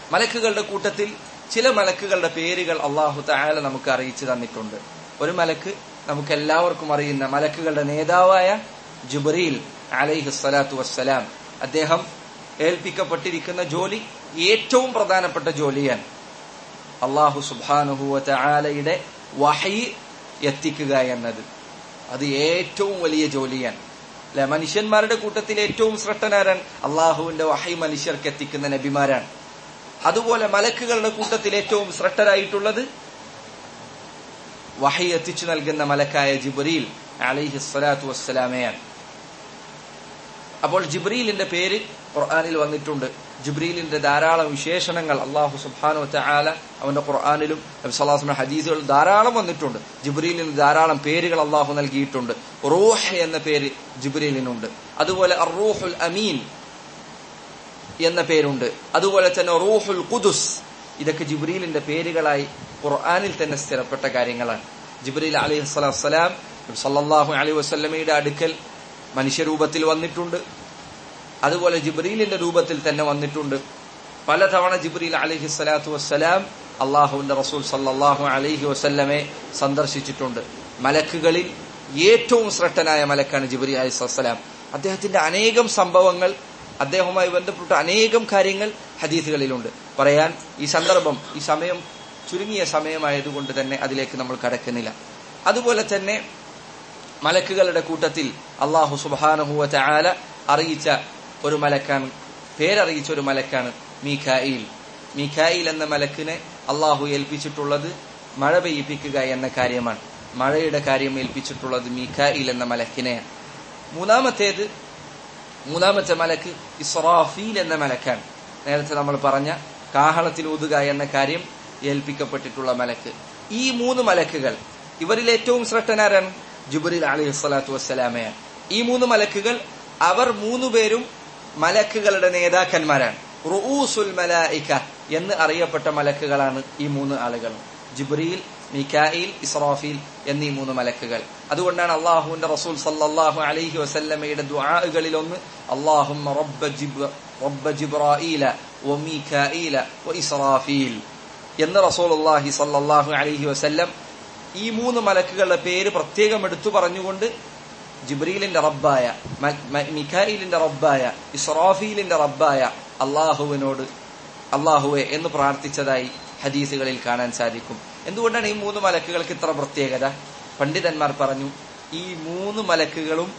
മലക്കുകളുടെ കൂട്ടത്തിൽ ചില മലക്കുകളുടെ പേരുകൾ അല്ലാഹു തആല നമുക്ക് അറിയിച്ചു തന്നിട്ടുണ്ട്. ഒരു മലക്ക് നമുക്ക് എല്ലാവർക്കും അറിയുന്ന മലക്കുകളുടെ നേതാവായ ജിബ്രീൽ അലൈഹിസ്സലാത്തു വസ്സലാം, അദ്ദേഹം ഏൽപ്പിക്കപ്പെട്ടിരിക്കുന്ന ജോലി ഏറ്റവും പ്രധാനപ്പെട്ട ജോലിയാണ്. അല്ലാഹു സുബ്ഹാനഹു വ തആലയുടെ വഹയി എത്തിക്കുക എന്നത് അത് ഏറ്റവും വലിയ ജോലിയാണ്. അല്ലെ, മനുഷ്യന്മാരുടെ കൂട്ടത്തിൽ ഏറ്റവും ശ്രേഷ്ഠനാരാണ്? അള്ളാഹുവിന്റെ വഹയി മനുഷ്യർക്ക് എത്തിക്കുന്ന നബിമാരാണ്. അതുപോലെ മലക്കുകളുടെ കൂട്ടത്തിൽ ഏറ്റവും ശ്രേഷ്ഠരായിട്ടുള്ളത് വഹയി എത്തിച്ചു നൽകുന്ന മലക്കായ ജിബ്രീൽ അലൈഹിസ്സലാത്തു വസ്സലാമയാണ്. അപ്പോൾ ജിബ്രീലിന്റെ പേര് ഖുർആനിൽ വന്നിട്ടുണ്ട്. ജിബ്രീലിന്റെ ധാരാളം വിശേഷണങ്ങൾ അല്ലാഹു സുബ്ഹാനഹു വ തആല അവന്റെ ഖുർആനിലും നബി സല്ലല്ലാഹു അലൈഹി വസല്ലം ഹദീസുകളിൽ ധാരാളം വന്നിട്ടുണ്ട്. ജിബ്രീലിന് ധാരാളം പേരുകൾ അല്ലാഹു നൽകിയിട്ടുണ്ട്. റൂഹ് എന്ന പേര് ജിബ്രീലിനുണ്ട്. അതുപോലെ അർ-റൂഹുൽ അമീൻ എന്ന പേരുണ്ട്. അതുപോലെ തന്നെ റൂഹുൽ ഖുദുസ്. ഇതൊക്കെ ജിബ്രീലിന്റെ പേരുകളായി ഖുർആനിൽ തന്നെ സ്ഥിരപ്പെട്ട കാര്യങ്ങളാണ്. ജിബ്രീൽ അലൈഹിസ്സലാത്തു വസ്സലാം നബി സല്ലല്ലാഹു അലൈഹി വസല്ലമയുടെ അടുക്കൽ മനുഷ്യരൂപത്തിൽ വന്നിട്ടുണ്ട്. അതുപോലെ ജിബ്രീലിന്റെ രൂപത്തിൽ തന്നെ വന്നിട്ടുണ്ട്. പലതവണ ജിബ്രീൽ അലൈഹിസ്സലാത്തു വസ്സലാം അള്ളാഹുവിന്റെ റസൂൽ സല്ലല്ലാഹു അലൈഹി വസല്ലമയെ സന്ദർശിച്ചിട്ടുണ്ട്. മലക്കുകളിൽ ഏറ്റവും ശ്രേഷ്ഠനായ മലക്കാണ് ജിബ്രീൽ അലൈഹിസ്സലാം. അദ്ദേഹത്തിന്റെ അനേകം സംഭവങ്ങൾ, അദ്ദേഹവുമായി ബന്ധപ്പെട്ട അനേകം കാര്യങ്ങൾ ഹദീസുകളിലുണ്ട്. പറയാൻ ഈ സന്ദർഭം, ഈ സമയം ചുരുങ്ങിയ സമയമായതുകൊണ്ട് തന്നെ അതിലേക്ക് നമ്മൾ കടക്കുന്നില്ല. അതുപോലെ തന്നെ മലക്കുകളുടെ കൂട്ടത്തിൽ അല്ലാഹു സുബ്ഹാനഹു വ തആല അറിയിച്ച ഒരു മലക്കാണ്, പേരറിയിച്ച ഒരു മലക്കാണ് മീകായിൽ. മീകായിൽ എന്ന മലക്കിനെ അല്ലാഹു ഏൽപ്പിച്ചിട്ടുള്ളത് മഴ പെയ്യിപ്പിക്കുക എന്ന കാര്യമാണ്. മഴയുടെ കാര്യം ഏൽപ്പിച്ചിട്ടുള്ളത് മീകായിൽ എന്ന മലക്കിനെയാണ്. മൂന്നാമത്തെ മലക്ക് ഇസ്രാഫീൽ എന്ന മലക്കാണ്. നേരത്തെ നമ്മൾ പറഞ്ഞ കാഹളത്തിൽ ഊതുക എന്ന കാര്യം ഏൽപ്പിക്കപ്പെട്ടിട്ടുള്ള മലക്ക്. ഈ 3 മലക്കുകൾ, ഇവരിൽ ഏറ്റവും ശ്രേഷ്ഠനാരാണ്? ജിബ്രീൽ അലൈഹിസ്സലാത്തു വസ്സലാമയാണ്. ഈ 3 മലക്കുകൾ, അവർ 3 പേരും മലക്കുകളുടെ നേതാക്കന്മാരാണ്. റുഊസുൽ മലായിക എന്ന് അറിയപ്പെട്ട മലക്കുകളാണ് ഈ 3 ആളുകൾ: ജിബ്രീൽ, മീകായിൽ, ഇസ്രാഫീൽ എന്നീ 3 മലക്കുകൾ. അതുകൊണ്ടാണ് അള്ളാഹുവിന്റെ റസൂൽ സല്ലല്ലാഹു അലൈഹി വസല്ലമയുടെ ദുആകളിൽ ഒന്ന് അല്ലാഹുമ്മ റബ്ബ ജിബ്രായീല വ മീകായില വ ഇസ്രാഫീൽ എന്ന് റസൂലുള്ളാഹി സല്ലല്ലാഹു അലൈഹി വസല്ലം ഈ 3 മലക്കുകളുടെ പേര് പ്രത്യേകം എടുത്തു പറഞ്ഞുകൊണ്ട് ജിബ്രീലിന്റെ റബ്ബായ, മീകായിലിന്റെ റബ്ബായ, ഇസ്രാഫീലിന്റെ റബ്ബായ അള്ളാഹുവിനോട് അള്ളാഹുവെ എന്ന് പ്രാർത്ഥിച്ചതായി ഹദീസുകളിൽ കാണാൻ സാധിക്കും. എന്തുകൊണ്ടാണ് ഈ 3 മലക്കുകൾക്ക് ഇത്ര പ്രത്യേകത? പണ്ഡിതന്മാർ പറഞ്ഞു, ഈ 3 മലക്കുകളും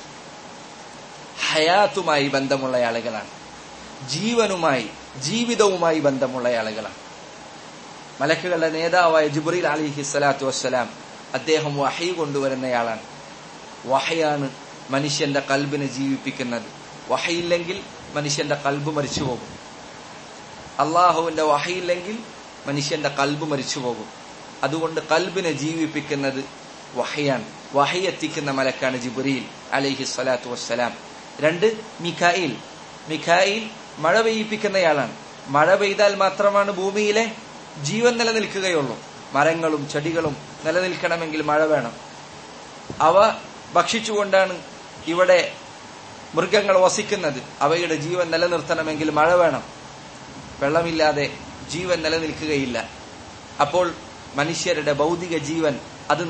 ഹയാത്തുമായി ബന്ധമുള്ള ആളുകളാണ്, ജീവനുമായി, ജീവിതവുമായി ബന്ധമുള്ള ആളുകളാണ്. മലക്കുകളുടെ നേതാവായ ജിബ്രീൽ അലൈഹിസ്സലാത്തു വസ്സലാം അദ്ദേഹം വഹി കൊണ്ടുവരുന്നയാളാണ്. വഹയാണ് മനുഷ്യന്റെ കൽബിനെ ജീവിപ്പിക്കുന്നത്. വഹയില്ലെങ്കിൽ മനുഷ്യന്റെ കൽബ് മരിച്ചു പോകും. അള്ളാഹുവിന്റെ വഹയില്ലെങ്കിൽ മനുഷ്യന്റെ കൽബ് മരിച്ചു പോകും. അതുകൊണ്ട് കൽബിനെ ജീവിപ്പിക്കുന്നത് വഹയാണ്. വഹി എത്തിക്കുന്ന മലക്കാണ് ജിബ്രീൽ അലൈഹിസ്സലാത്തു വസ്സലാം. 2 മീകായിൽ. മീകായിൽ മഴ പെയ്യിപ്പിക്കുന്നയാളാണ്. മഴ പെയ്താൽ മാത്രമാണ് ഭൂമിയിലെ ജീവൻ നിലനിൽക്കുകയുള്ളൂ. മരങ്ങളും ചെടികളും നിലനിൽക്കണമെങ്കിൽ മഴ വേണം. അവ ഭക്ഷിച്ചുകൊണ്ടാണ് ഇവിടെ മൃഗങ്ങൾ വസിക്കുന്നത്. അവയുടെ ജീവൻ നിലനിർത്തണമെങ്കിൽ മഴ വേണം. വെള്ളമില്ലാതെ ജീവൻ നിലനിൽക്കുകയില്ല. അപ്പോൾ മനുഷ്യരുടെ ഭൗതിക ജീവൻ അത്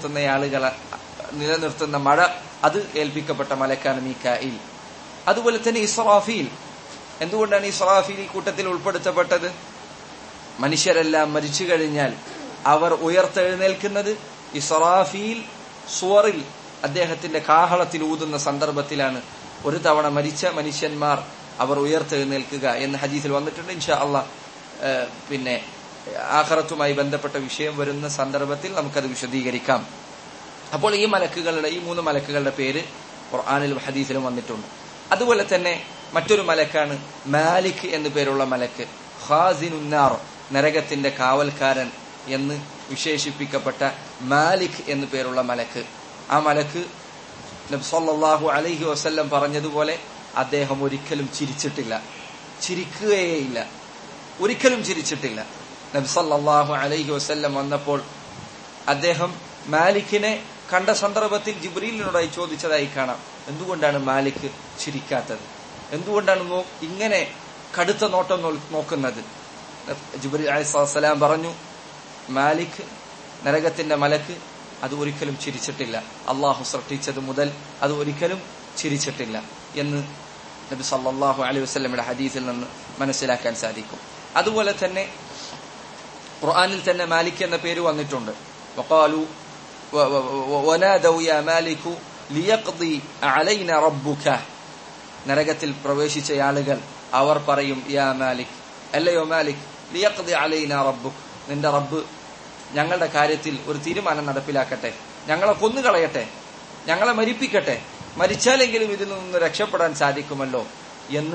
നിലനിർത്തുന്ന മഴ, അത് ഏൽപ്പിക്കപ്പെട്ട മലക്കാണ് മീകായിൽ. അതുപോലെ തന്നെ ഇസ്രാഫീൽ. എന്തുകൊണ്ടാണ് ഇസ്രാഫീൽ ഈ കൂട്ടത്തിൽ ഉൾപ്പെടുത്തപ്പെട്ടത്? മനുഷ്യരെല്ലാം മരിച്ചു കഴിഞ്ഞാൽ അവർ ഉയർത്തെഴുന്നേൽക്കുന്നത് ഇസ്രാഫീൽ സുവറിൽ അദ്ദേഹത്തിന്റെ കാഹളത്തിൽ ഊതുന്ന സന്ദർഭത്തിലാണ്. ഒരു തവണ മരിച്ച മനുഷ്യന്മാർ അവർ ഉയർത്തെഴുന്നേൽക്കുക എന്ന് ഹദീസിൽ വന്നിട്ടുണ്ട്. ഇൻഷാ അള്ളാഹ് പിന്നെ ആഖിറത്തുമായി ബന്ധപ്പെട്ട വിഷയം വരുന്ന സന്ദർഭത്തിൽ നമുക്കത് വിശദീകരിക്കാം. അപ്പോൾ ഈ 3 മലക്കുകളുടെ പേര് ഖുർആനിലും ഹദീസിലും വന്നിട്ടുണ്ട്. അതുപോലെ തന്നെ മറ്റൊരു മലക്കാണ് മാലിക് എന്നു പേരുള്ള മലക്ക്. ഖാസിനുന്നാർ, നരകത്തിന്റെ കാവൽക്കാരൻ എന്ന് വിശേഷിപ്പിക്കപ്പെട്ട മാലിക് എന്നു പേരുള്ള മലക്ക്. ആ മലക്ക് നബി സല്ലല്ലാഹു അലൈഹി വസല്ലം പറഞ്ഞതുപോലെ അദ്ദേഹം ഒരിക്കലും ചിരിച്ചിട്ടില്ല, ചിരിക്കുകയേയില്ല, ഒരിക്കലും ചിരിച്ചിട്ടില്ല. നബി സല്ലല്ലാഹു അലൈഹി വസല്ലം വന്നപ്പോൾ അദ്ദേഹം മാലിക്കിനെ കണ്ട സന്ദർഭത്തിൽ ജിബ്രീലിനോടായി ചോദിച്ചതായി കാണാം, എന്തുകൊണ്ടാണ് മാലിക് ചിരിക്കാത്തത്, എന്തുകൊണ്ടാണ് ഇങ്ങനെ കടുത്ത നോട്ടം നോക്കുന്നത്? ജിബ്രീൽ അലൈഹിസ്സലാം പറഞ്ഞു, മാലിക് നരകത്തിന്റെ മലക്ക് അത് ഒരിക്കലും ചിരിച്ചിട്ടില്ല, അള്ളാഹു സൃഷ്ടിച്ചത് മുതൽ അത് ഒരിക്കലും ചിരിച്ചിട്ടില്ല എന്ന് നബി സല്ലല്ലാഹു അലൈഹി വസല്ലമയുടെ ഹദീസിൽ നിന്ന് മനസ്സിലാക്കാൻ സാധിക്കും. അതുപോലെ തന്നെ ഖുർആനിൽ തന്നെ മാലിക് എന്ന പേര് വന്നിട്ടുണ്ട്. വഖാലു വനാദൗ യാ മാലികു ലിയഖ്ദി അലൈനാ റബ്ബുക. നരകത്തിൽ പ്രവേശിച്ച ആളുകൾ അവർ പറയും, യാ മാലിക്, അല്ലയോ മാലിക്, ലിയഖ്ദി അലൈനാ റബ്ബുക, നിന്റെ റബ്ബ് ഞങ്ങളുടെ കാര്യത്തിൽ ഒരു തീരുമാനം നടപ്പിലാക്കട്ടെ, ഞങ്ങളെ കൊന്നുകളയട്ടെ, ഞങ്ങളെ മരിപ്പിക്കട്ടെ, മരിച്ചാലെങ്കിലും ഇതിൽ നിന്ന് രക്ഷപ്പെടാൻ സാധിക്കുമല്ലോ എന്ന്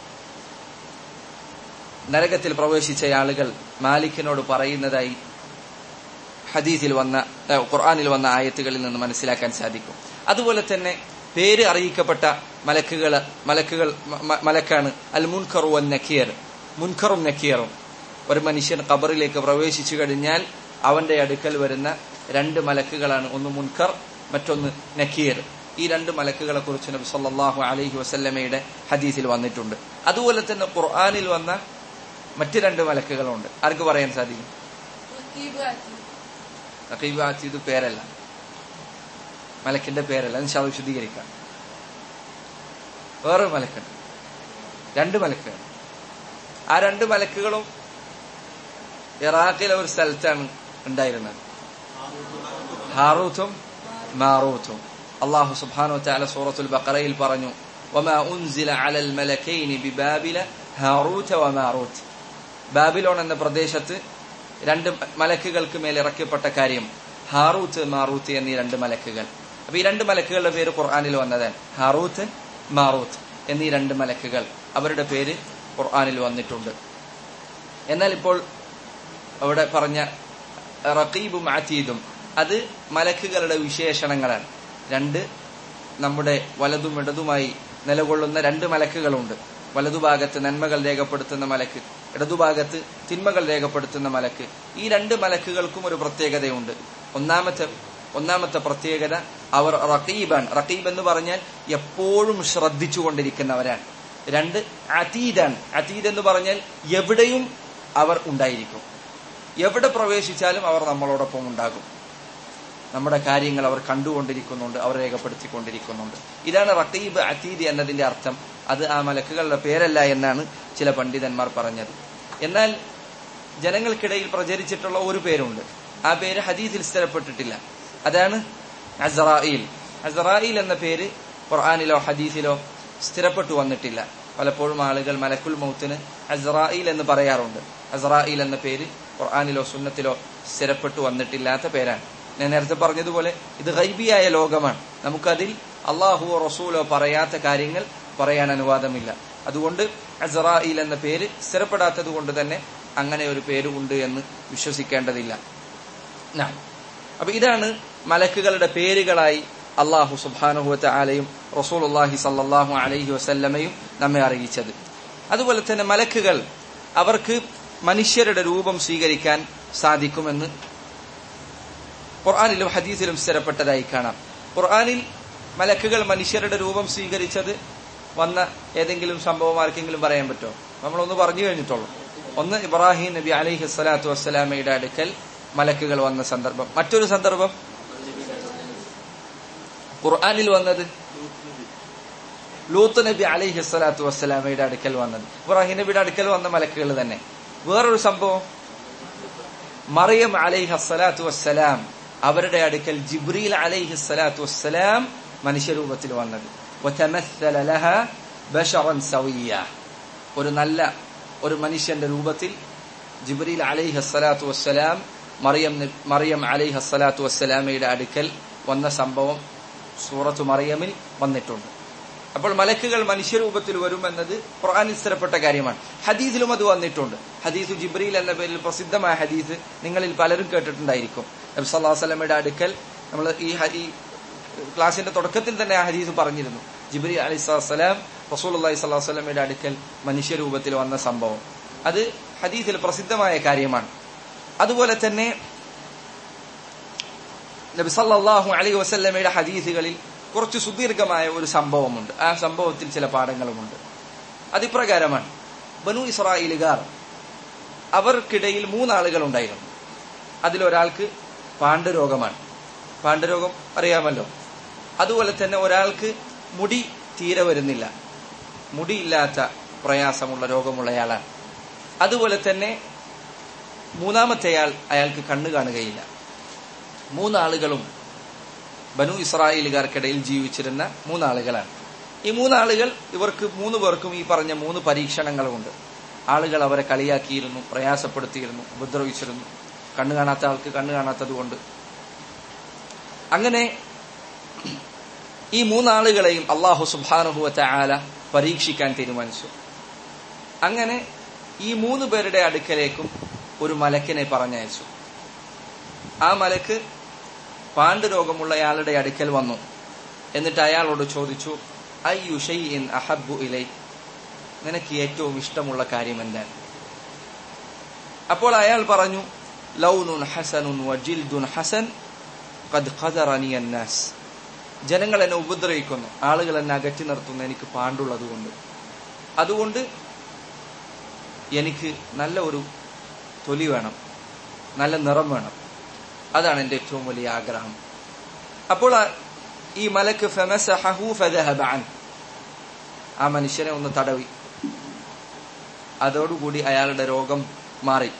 നരകത്തിൽ പ്രവേശിച്ച ആളുകൾ മാലിക്കിനോട് പറയുന്നതായി ഹദീസിൽ വന്ന ഖുർആനിൽ വന്ന ആയത്തുകളിൽ നിന്ന് മനസ്സിലാക്കാൻ സാധിക്കും. അതുപോലെ തന്നെ പേര് അറിയിക്കപ്പെട്ട മലക്കാണ് അൽ മുൻകറു വൻ നക്കീർ. മുൻകറും നക്കീറും. ഒരു മനുഷ്യൻ ഖബറിലേക്ക് പ്രവേശിച്ചു കഴിഞ്ഞാൽ അവന്റെ അടുക്കൽ വരുന്ന രണ്ട് മലക്കുകളാണ്, ഒന്ന് മുൻകർ, മറ്റൊന്ന് നക്കീർ. ഈ രണ്ട് മലക്കുകളെ കുറിച്ച് നബി സല്ലല്ലാഹു അലൈഹി വസല്ലമയുടെ ഹദീസിൽ വന്നിട്ടുണ്ട്. അതുപോലെ തന്നെ ഖുർആനിൽ വന്ന മറ്റ് രണ്ട് മലക്കുകളുണ്ട്. ആർക്ക് പറയാൻ സാധിക്കും? റഖീബ് അതീദ് പേരല്ല, മലക്കിന്റെ പേരല്ല. ഇൻഷാ അല്ലാഹ് വിശദീകരിക്കാം. വേറെ മലക്കുണ്ട്, രണ്ട് മലക്കുകൾ. ആ രണ്ട് മലക്കുകളും ഇറാഖിലെ ഒരു സ്ഥലത്താണ് ഉണ്ടായിരുന്നത്, ഹാറൂത്തും മാറൂത്തും. അല്ലാഹു സുബ്ഹാനഹു വ തആല സൂറത്തുൽ ബഖറയിൽ പറഞ്ഞു, വമാ ഉൻസില അലൽ മലക്കൈനി ബിബാബില ഹാറൂത വമാറൂത്ത്. ബാബിലോൺ എന്ന പ്രദേശത്ത് രണ്ട് മലക്കുകൾക്ക് മേൽ ഇറക്കപ്പെട്ട കാര്യം ഹാറൂത്ത് മാറൂത്ത് എന്നീ രണ്ട് മലക്കുകൾ. അപ്പൊ ഈ രണ്ട് മലക്കുകളുടെ പേര് ഖുർആനിൽ വന്നതാണ്, ഹാറൂത്ത് മാറൂത്ത് എന്നീ രണ്ട് മലക്കുകൾ. അവരുടെ പേര് ഖുർആനിൽ വന്നിട്ടുണ്ട്. എന്നാൽ ഇപ്പോൾ അവിടെ പറഞ്ഞ റഖീബും അതീദും അത് മലക്കുകളുടെ വിശേഷണങ്ങളാണ്. രണ്ട് നമ്മുടെ വലതും ഇടതുമായി നിലകൊള്ളുന്ന രണ്ട് മലക്കുകളുണ്ട്. വലതുഭാഗത്ത് നന്മകൾ രേഖപ്പെടുത്തുന്ന മലക്ക്, ഇടതുഭാഗത്ത് തിന്മകൾ രേഖപ്പെടുത്തുന്ന മലക്ക്. ഈ രണ്ട് മലക്കുകൾക്കും ഒരു പ്രത്യേകതയുണ്ട്. ഒന്നാമത്തെ പ്രത്യേകത, അവർ റഖീബാണ്. റഖീബ് എന്ന് പറഞ്ഞാൽ എപ്പോഴും ശ്രദ്ധിച്ചുകൊണ്ടിരിക്കുന്നവരാണ്. രണ്ട്, അതീദാണ്. അതീദ് എന്ന് പറഞ്ഞാൽ എവിടെയും അവർ ഉണ്ടായിരിക്കും. എവിടെ പ്രവേശിച്ചാലും അവർ നമ്മളോടൊപ്പം ഉണ്ടാകും. നമ്മുടെ കാര്യങ്ങൾ അവർ കണ്ടുകൊണ്ടിരിക്കുന്നുണ്ട്, അവർ രേഖപ്പെടുത്തിക്കൊണ്ടിരിക്കുന്നുണ്ട്. ഇതാണ് റഖീബ് അതീദ് എന്നതിന്റെ അർത്ഥം. അത് ആ മലക്കുകളുടെ പേരല്ല എന്നാണ് ചില പണ്ഡിതന്മാർ പറഞ്ഞത്. എന്നാൽ ജനങ്ങൾക്കിടയിൽ പ്രചരിച്ചിട്ടുള്ള ഒരു പേരുണ്ട്. ആ പേര് ഹദീസിൽ സ്ഥിരപ്പെട്ടിട്ടില്ല. അതാണ് അസ്റായീൽ. അസ്റായീൽ എന്ന പേര് ഖുർആനിലോ ഹദീസിലോ സ്ഥിരപ്പെട്ടു വന്നിട്ടില്ല. പലപ്പോഴും ആളുകൾ മലക്കുൽ മൗത്തിന് അസ്റായീൽ എന്ന് പറയാറുണ്ട്. അസ്റായീൽ എന്ന പേര് ഖുർആനിലോ സുന്നത്തിലോ സ്ഥിരപ്പെട്ടു വന്നിട്ടില്ലാത്ത പേരാണ്. ഞാൻ നേരത്തെ പറഞ്ഞതുപോലെ ഇത് ഗൈബിയായ ലോകമാണ്. നമുക്കതിൽ അള്ളാഹുവോ റസൂലോ പറയാത്ത കാര്യങ്ങൾ പറയാൻ അനുവാദമില്ല. അതുകൊണ്ട് അസ്റായീൽ എന്ന പേര് സ്ഥിരപ്പെടാത്തത് കൊണ്ട് തന്നെ അങ്ങനെ ഒരു പേര് ഉണ്ട് എന്ന് വിശ്വസിക്കേണ്ടതില്ല. അപ്പൊ ഇതാണ് മലക്കുകളുടെ പേരുകളായി അള്ളാഹു സുബ്ഹാനഹു വ തആലയും റസൂലുള്ളാഹി സ്വല്ലല്ലാഹു അലൈഹി വസല്ലമയും നമ്മെ അറിയിച്ചത്. അതുപോലെ തന്നെ മലക്കുകൾ അവർക്ക് മനുഷ്യരുടെ രൂപം സ്വീകരിക്കാൻ സാധിക്കുമെന്ന് ഖുർആനിലും ഹദീസിലും സ്ഥിരപ്പെട്ടതായി കാണാം. ഖുർആനിൽ മലക്കുകൾ മനുഷ്യരുടെ രൂപം സ്വീകരിച്ചത് വന്ന ഏതെങ്കിലും സംഭവം ആർക്കെങ്കിലും പറയാൻ പറ്റുമോ? നമ്മളൊന്ന് പറഞ്ഞു കഴിഞ്ഞിട്ടുള്ളൂ. ഒന്ന്, ഇബ്രാഹിം നബി അലൈഹി സ്വലാത്തു വസ്സലാമയുടെ അടുക്കൽ മലക്കുകൾ വന്ന സന്ദർഭം. മറ്റൊരു സന്ദർഭം ഖുർആനിൽ വന്നത് ലൂത്ത് നബി അലൈഹി സ്വലാത്തു വസ്സലാമയുടെ അടുക്കൽ വന്നത്. ഇബ്രാഹിം നബിയുടെ അടുക്കൽ വന്ന മലക്കുകൾ തന്നെ. വേറൊരു സംഭവം, മറിയം അലൈഹി സ്വലാത്തു വസ്സലാം അവരുടെ അടുക്കൽ ജിബ്രീൽ അലൈഹി സ്വലാത്തു വസ്സലാം മനുഷ്യരൂപത്തിൽ വന്നത്. വതമസ്സല ലഹാ ബശറൻ സവിയ്യ, ഒരു മനുഷ്യന്റെ രൂപത്തിൽ ജിബ്രീൽ അലൈഹി സ്വലാത്തു വസ്സലാം മറിയം അലൈഹി സ്വലാത്തു വസ്സലാമയുടെ അടുക്കൽ വന്ന സംഭവം സൂറത്തു മറിയമിൽ വന്നിട്ടുണ്ട്. അപ്പോൾ മലക്കുകൾ മനുഷ്യരൂപത്തിൽ വരുമെന്നത് ഖുർആനിൽ സ്ഥിരപ്പെട്ട കാര്യമാണ്. ഹദീസിലും അത് വന്നിട്ടുണ്ട്. ഹദീസു ജിബ്രീൽ എന്ന പേരിൽ പ്രസിദ്ധമായ ഹദീസ് നിങ്ങളിൽ പലരും കേട്ടിട്ടുണ്ടായിരിക്കും. നബി സല്ലല്ലാഹു അലൈഹി വസല്ലമയുടെ അടുക്കൽ നമ്മൾ ഈ ക്ലാസിന്റെ തുടക്കത്തിൽ തന്നെ ആ ഹദീസ് പറഞ്ഞിരുന്നു. ജിബ്രീൽ അലൈഹിസ്സലാം റസൂലുള്ളാഹി സ്വല്ലല്ലാഹു അലൈഹി വസല്ലമയുടെ അടുക്കൽ മനുഷ്യരൂപത്തിൽ വന്ന സംഭവം അത് ഹദീസിൽ പ്രസിദ്ധമായ കാര്യമാണ്. അതുപോലെ തന്നെ നബി സല്ലല്ലാഹു അലൈഹി വസല്ലമയുടെ ഹദീസുകളിൽ കുറച്ച് സുദീർഘമായ ഒരു സംഭവമുണ്ട്. ആ സംഭവത്തിൽ ചില പാഠങ്ങളുമുണ്ട്. അതിപ്രകാരമാണ്, ബനു ഇസ്രായേലുകാർ അവർക്കിടയിൽ 3 ആളുകൾ ഉണ്ടായിരുന്നു. അതിലൊരാൾക്ക് പാണ്ഡുരോഗമാണ്. പാണ്ഡുരോഗം അറിയാമല്ലോ. അതുപോലെ തന്നെ ഒരാൾക്ക് മുടി തീരെ വരുന്നില്ല, മുടിയില്ലാത്ത പ്രയാസമുള്ള രോഗമുള്ളയാളാണ്. അതുപോലെ തന്നെ 3-ാമത്തെയാൾ അയാൾക്ക് കണ്ണു കാണുകയില്ല. 3 ആളുകളും ബനു ഇസ്രായേലുകാർക്കിടയിൽ ജീവിച്ചിരുന്ന 3 ആളുകളാണ്. ഈ 3 ആളുകൾ, ഇവർക്ക് 3 പേർക്കും ഈ പറഞ്ഞ 3 പരീക്ഷണങ്ങളുമുണ്ട്. ആളുകൾ അവരെ കളിയാക്കിയിരുന്നു, പ്രയാസപ്പെടുത്തിയിരുന്നു, ഉപദ്രവിച്ചിരുന്നു. കണ്ണു കാണാത്ത ആൾക്ക് കണ്ണു കാണാത്തത് കൊണ്ട്. അങ്ങനെ ഈ 3 ആളുകളെയും അല്ലാഹു സുബ്ഹാനഹു വ തആല പരീക്ഷിക്കാൻ തീരുമാനിച്ചു. അങ്ങനെ ഈ 3 പേരുടെ അടുക്കലേക്കും ഒരു മലക്കിനെ പറഞ്ഞയച്ചു. ആ മലക്ക് പാണ്ഡുരോഗമുള്ളയാളുടെ അടുക്കൽ വന്നു. എന്നിട്ട് അയാളോട് ചോദിച്ചു, അയ്യു ഷൈഇൻ അഹബ്ബു ഇലൈക്, നിനക്ക് ഏറ്റവും ഇഷ്ടമുള്ള കാര്യം എന്താണ്? അപ്പോൾ അയാൾ പറഞ്ഞു, ലൗനുൻ ഹസനുൻ വജിൽദുൻ ഹസൻ ഖദ് ഖദറനി അന്നാസ്, ജനങ്ങൾ എന്നെ ഉപദ്രവിക്കുന്നു, ആളുകൾ എന്നെ അകറ്റി നിർത്തുന്നു എനിക്ക് പാണ്ടുള്ളതുകൊണ്ട്. അതുകൊണ്ട് എനിക്ക് നല്ല ഒരു തൊലി വേണം, നല്ല നിറം വേണം, അതാണ് എന്റെ ഏറ്റവും വലിയ ആഗ്രഹം. അപ്പോൾ ഈ മലക്ക് ഫമസഹു ഫദഹബ അൻ, ആ മനുഷ്യനെ ഒന്ന് തടവി. അതോടുകൂടി അയാളുടെ രോഗം മാറി.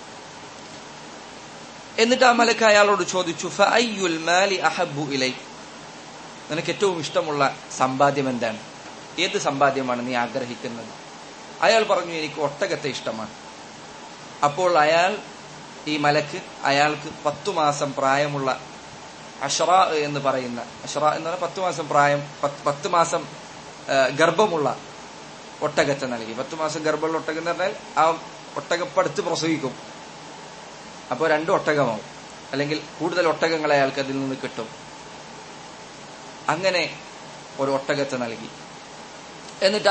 എന്നിട്ട് ആ മലക്ക് അയാളോട് ചോദിച്ചു, ഫഅയ്യുൽ മാലി അഹബ്ബു ഇലൈക്, നിനക്ക് ഏറ്റവും ഇഷ്ടമുള്ള സമ്പാദ്യം എന്താണ്? ഏത് സമ്പാദ്യമാണ് നീ ആഗ്രഹിക്കുന്നത്? അയാൾ പറഞ്ഞു, എനിക്ക് ഒട്ടകത്തെ ഇഷ്ടമാണ്. അപ്പോൾ ഈ മലക്ക് അയാൾക്ക് 10 മാസം പ്രായമുള്ള അഷ്റാ എന്ന് പറയുന്ന, അഷ്റാ എന്ന് പറഞ്ഞാൽ 10 മാസം പ്രായം, 10 മാസം ഗർഭമുള്ള ഒട്ടകത്തെ നൽകി. 10 മാസം ഗർഭമുള്ള ഒട്ടകം എന്ന് പറഞ്ഞാൽ ആ ഒട്ടകപ്പടുത്ത് പ്രസവിക്കും. അപ്പോൾ 2 ഒട്ടകമാവും, അല്ലെങ്കിൽ കൂടുതൽ ഒട്ടകങ്ങളെ അയാൾക്ക് അതിൽ നിന്ന് കിട്ടും. അങ്ങനെ ഒരു ഒട്ടകത്തെ നൽകി. എന്നിട്ട്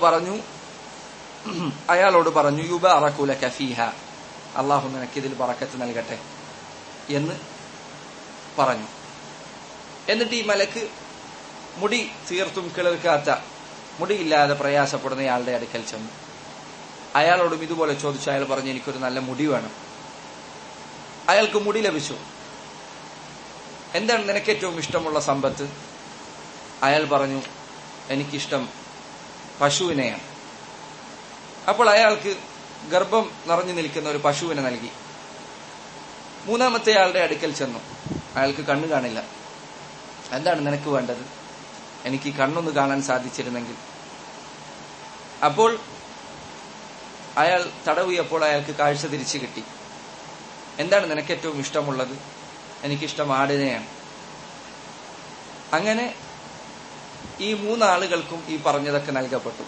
അയാളോട് പറഞ്ഞു യുബാറകു ലക ഫീഹ, അല്ലാഹു നിനക്കിതിൽ ബറക്കത്ത് നൽകട്ടെ എന്ന് പറഞ്ഞു. എന്നിട്ട് ഈ മലക്ക് മുടി തീർത്തും കിളിർക്കാത്ത, മുടിയില്ലാതെ പ്രയാസപ്പെടുന്നയാളുടെ അടുക്കൽ ചെന്നു. അയാളോടും ഇതുപോലെ ചോദിച്ചു. അയാൾ പറഞ്ഞു, എനിക്കൊരു നല്ല മുടി വേണം. അയാൾക്ക് മുടി ലഭിച്ചു. എന്താണ് നിനക്ക് ഏറ്റവും ഇഷ്ടമുള്ള സമ്പത്ത്? അയാൾ പറഞ്ഞു, എനിക്കിഷ്ടം പശുവിനെയാണ്. അപ്പോൾ അയാൾക്ക് ഗർഭം നിറഞ്ഞു നിൽക്കുന്ന ഒരു പശുവിനെ നൽകി. 3-ാമത്തെ ആളുടെ അടുക്കൽ ചെന്നു. അയാൾക്ക് കണ്ണു കാണില്ല. എന്താണ് നിനക്ക് വേണ്ടത്? എനിക്ക് കണ്ണൊന്ന് കാണാൻ സാധിച്ചിരുന്നെങ്കിൽ. അപ്പോൾ അയാൾ തടവിയപ്പോൾ അയാൾക്ക് കാഴ്ച തിരിച്ചു കിട്ടി. എന്താണ് നിനക്ക് ഏറ്റവും ഇഷ്ടമുള്ളത്? എനിക്കിഷ്ടം ആടിനെയാണ്. അങ്ങനെ ഈ 3 ആളുകൾക്കും ഈ പറഞ്ഞതൊക്കെ നൽകപ്പെട്ടു.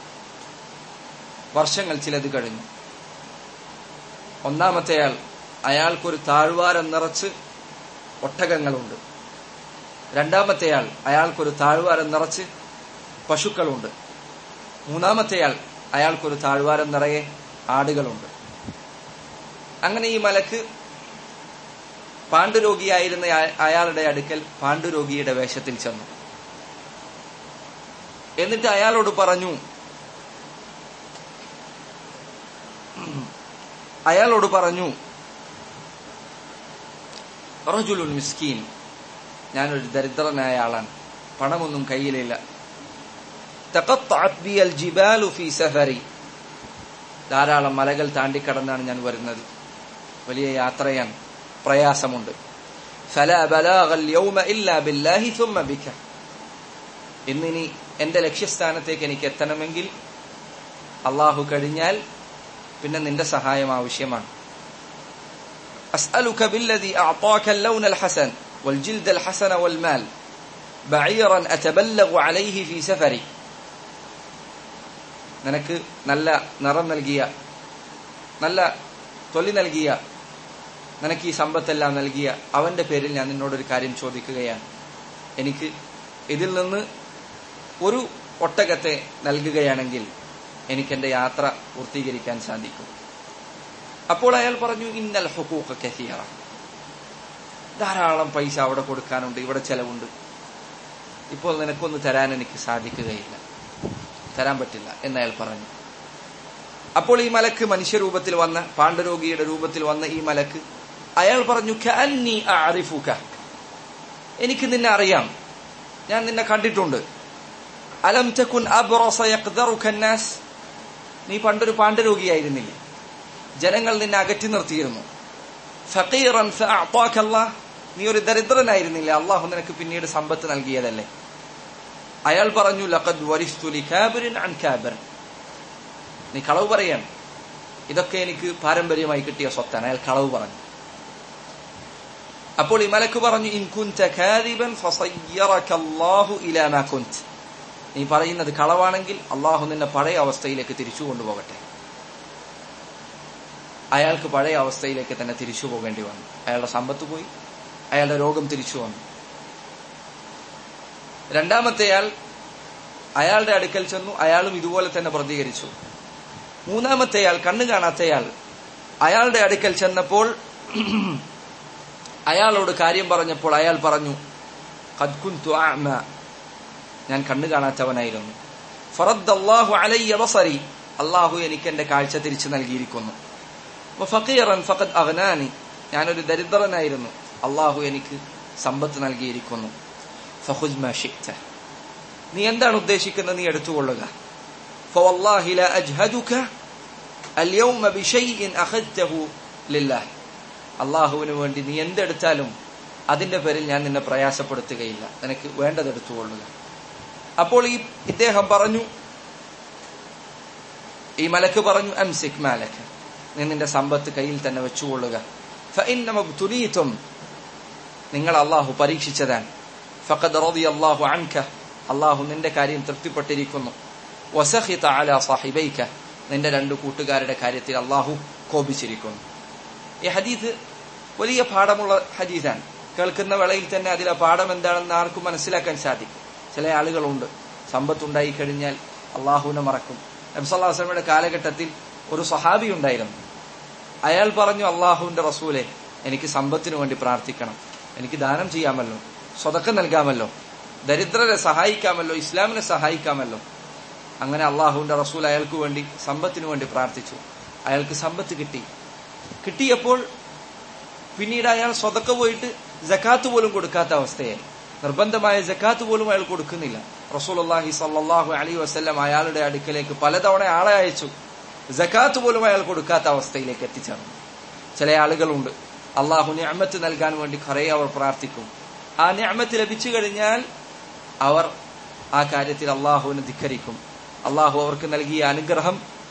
വർഷങ്ങൾ ചിലത് കഴിഞ്ഞു. 1-ാമത്തെയാൾ, അയാൾക്കൊരു താഴ്വാരം നിറച്ച് ഒട്ടകങ്ങളുണ്ട്. 2-ാമത്തെയാൾ, അയാൾക്കൊരു താഴ്വാരം നിറച്ച് പശുക്കളുണ്ട്. 3-ാമത്തെയാൾ, അയാൾക്കൊരു താഴ്വാരം നിറയെ ആടുകളുണ്ട്. അങ്ങനെ ഈ മലക്ക് പാണ്ഡുരോഗിയായിരുന്ന അയാളുടെ അടുക്കൽ പാണ്ഡുരോഗിയുടെ വേഷത്തിൽ ചെന്നു. എന്നിട്ട് അയാളോട് പറഞ്ഞു റജുലുൻ മിസ്കീൻ, ഞാനൊരു ദരിദ്രനായ ആളാണ്, പണമൊന്നും കയ്യിലില്ല. തഖത്തഅത് ബിയൽ ജിബാലു ഫീ സഫരി, ധാരാളം മലകൾ താണ്ടിക്കടന്നാണ് ഞാൻ വരുന്നത്, വലിയ യാത്രയാണ്, പ്രയാസമുണ്ട്. ഫലാ ബലാഗൽ യൗമ ഇല്ലാ ബില്ലാഹി സുമ്മ ബിക, ഇന്നിനി എന്റെ ലക്ഷ്യസ്ഥാനത്തേക്ക് എനിക്ക് എത്തണമെങ്കിൽ അല്ലാഹു കഴിഞ്ഞാൽ പിന്നെ നിന്റെ സഹായം ആവശ്യമാണ്. അസ്അലുക ബില്ലദി അഅതാക اللون الحسن والجلد الحسن والمال بعيرا اتبلغ عليه في سفري, നിനക്ക് നല്ല നിറം നൽകിയ, നല്ല തൊലി നൽകിയ, നിനക്ക് ഈ സമ്പത്തെല്ലാം നൽകിയ അവന്റെ പേരിൽ ഞാൻ നിന്നോടൊരു കാര്യം ചോദിക്കുകയാണ്. എനിക്ക് ഇതിൽ നിന്ന് ഒരു ഒട്ടകത്തെ നൽകുകയാണെങ്കിൽ എനിക്ക് എന്റെ യാത്ര പൂർത്തീകരിക്കാൻ സാധിക്കും. അപ്പോൾ അയാൾ പറഞ്ഞു, ഇന്നൽ ഹുഖൂഖ കസീറ, ധാരാളം പൈസ അവിടെ കൊടുക്കാനുണ്ട്, ഇവിടെ ചെലവുണ്ട്, ഇപ്പോൾ നിനക്കൊന്ന് തരാൻ എനിക്ക് സാധിക്കുകയില്ല, തരാൻ പറ്റില്ല എന്നയാൾ പറഞ്ഞു. അപ്പോൾ ഈ മലക്ക് മനുഷ്യരൂപത്തിൽ വന്ന, പാണ്ഡരോഗിയുടെ രൂപത്തിൽ വന്ന ഈ മലക്ക് അയാൾ പറഞ്ഞു, കഅന്നി അഅറിഫുക, എനിക്ക് നിന്നെ അറിയാം, ഞാൻ നിന്നെ കണ്ടിട്ടുണ്ട്. അലം തകുൻ അബ്റസ യഖ്ദറുക അന്നാസ്, നീ പണ്ടൊരു പാണ്ഡരോഗിയായിരുന്നില്ലേ, ജനങ്ങൾ നിന്നെ അകറ്റി നിർത്തിയിരുന്നു. ഫഖീറൻ ഫഅഅതാക അല്ലാഹ്, നീ ഒരു ദരിദ്രനായിരുന്നില്ലേ, അള്ളാഹു നിനക്ക് പിന്നീട് സമ്പത്ത് നൽകിയതല്ലേ. അയാൾ പറഞ്ഞു, ലഖദ് വരിസ്തു ലികാബിരിൻ അൻ കാബിർ, നീ കളവ് പറയാണ്, ഇതൊക്കെ എനിക്ക് പാരമ്പര്യമായി കിട്ടിയ സ്വത്താണ്. അയാൾ കളവ് പറഞ്ഞു. അപ്പോൾ ഈ മലക്ക് പറഞ്ഞു, ഇൻ കുൻത കാദിബൻ ഫസയ്യറക അല്ലാഹു ഇലാ മാ കുൻത, നീ പറയുന്നത് കളവാണെങ്കിൽ അള്ളാഹു നിന്നെ പഴയ അവസ്ഥയിലേക്ക് തിരിച്ചു കൊണ്ടുപോകട്ടെ. അയാൾക്ക് പഴയ അവസ്ഥയിലേക്ക് തന്നെ തിരിച്ചു പോകേണ്ടി വന്നു. അയാളുടെ സമ്പത്ത് പോയി, അയാളുടെ രോഗം തിരിച്ചു വന്നു. രണ്ടാമത്തെയാൾ അയാളുടെ അടുക്കൽ ചെന്നു, അയാളും ഇതുപോലെ തന്നെ പ്രതികരിച്ചു. മൂന്നാമത്തെയാൾ, കണ്ണു കാണാത്തയാൾ, അയാളുടെ അടുക്കൽ ചെന്നപ്പോൾ അയാളോട് കാര്യം പറഞ്ഞപ്പോൾ അയാൾ പറഞ്ഞു, ഖദ് കുൻതു അഅമ, ഞാൻ കണ്ണു കാണാത്തവനായിരുന്നു. ഫറദ്ദല്ലാഹു അലയ്യ ബസരി, അല്ലാഹു എനിക്ക് എന്റെ കാഴ്ച തിരിച്ചു നൽകിയിരിക്കുന്നു. വഫഖീറൻ ഫഖദ് അഗ്നാനി, ഞാനൊരു ദരിദ്രനായിരുന്നു, അല്ലാഹു എനിക്ക് സമ്പത്ത് നൽകിയിരിക്കുന്നു. ഫഖുദ് മാ ശിഅത, നീ എന്താണ് ഉദ്ദേശിക്കുന്നത് നീ എടുത്തുകൊള്ളുക. ഫവല്ലാഹി ലാ അജ്ഹദുക അൽയൗമ ബിശൈഇൻ അഖദ്തഹു ലില്ലാഹ്, അല്ലാഹുവിന് വേണ്ടി നീ എന്തെടുത്താലും അതിന്റെ പേരിൽ ഞാൻ നിന്നെ പ്രയാസപ്പെടുത്തുകയില്ല, നിനക്ക് വേണ്ടതെടുത്തുകൊള്ളുക. അപ്പോൾ ഇദ്ദേഹം പറഞ്ഞു, ഈ മലക്ക് പറഞ്ഞു, അംസിക് മാലക, നീ നിന്റെ സമ്പത്ത് കയ്യിൽ തന്നെ വെച്ചുകൊള്ളുക. ഫഇന്നമബ്തുലീതും, നിങ്ങൾ അല്ലാഹു പരീക്ഷിച്ചതാണ്. ഫഖദ് റളിയല്ലാഹു അൻക, അല്ലാഹു നിന്റെ കാര്യം തൃപ്തിപ്പെട്ടിരിക്കുന്നു. വസഖിത അലാ സാഹിബൈക, നിന്റെ രണ്ട് കൂട്ടുകാരുടെ കാര്യത്തിൽ അല്ലാഹു കോപിച്ചിരിക്കുന്നു. ഈ ഹദീസ് വലിയ പാഠമുള്ള ഹദീസാണ്. കേൾക്കുന്ന വേളയിൽ തന്നെ അതിലെ പാഠം എന്താണെന്ന് ആർക്കും മനസ്സിലാക്കാൻ സാധിക്കും. ചില ആളുകളുണ്ട്, സമ്പത്തുണ്ടായി കഴിഞ്ഞാൽ അള്ളാഹുവിനെ മറക്കും. നബി സല്ലല്ലാഹു അലൈഹി വസല്ലമയുടെ കാലഘട്ടത്തിൽ ഒരു സ്വഹാബി ഉണ്ടായിരുന്നു. അയാൾ പറഞ്ഞു, അള്ളാഹുവിന്റെ റസൂലെ, എനിക്ക് സമ്പത്തിന് വേണ്ടി പ്രാർത്ഥിക്കണം, എനിക്ക് ദാനം ചെയ്യാമല്ലോ, സ്വതക്ക നൽകാമല്ലോ, ദരിദ്രരെ സഹായിക്കാമല്ലോ, ഇസ്ലാമിനെ സഹായിക്കാമല്ലോ. അങ്ങനെ അള്ളാഹുവിന്റെ റസൂൽ അയാൾക്ക് വേണ്ടി സമ്പത്തിന് വേണ്ടി പ്രാർത്ഥിച്ചു. അയാൾക്ക് സമ്പത്ത് കിട്ടിയപ്പോൾ പിന്നീട് അയാൾ സ്വതക്ക പോയിട്ട് സകാത്ത് പോലും കൊടുക്കാത്ത അവസ്ഥയായി. നിർബന്ധമായ സകാത്ത് പോലും അയാൾ കൊടുക്കുന്നില്ല. റസൂലുള്ളാഹി സ്വല്ലല്ലാഹു അലൈഹി വസല്ലം അയാളുടെ അടുക്കലേക്ക് പലതവണ ആളെ അയച്ചു, സകാത്ത് പോലും അയാൾ കൊടുക്കാത്ത അവസ്ഥയിലേക്ക് എത്തിച്ചേർന്നു. ചില ആളുകളുണ്ട്, അള്ളാഹു നിഅമത്ത് നൽകാൻ വേണ്ടി കുറെ അവർ പ്രാർത്ഥിക്കും. ആ നിഅമത്ത് ലഭിച്ചു കഴിഞ്ഞാൽ അവർ ആ കാര്യത്തിൽ അള്ളാഹുവിനെ ധിക്കരിക്കും. അള്ളാഹു അവർക്ക് നൽകിയ അനുഗ്രഹം,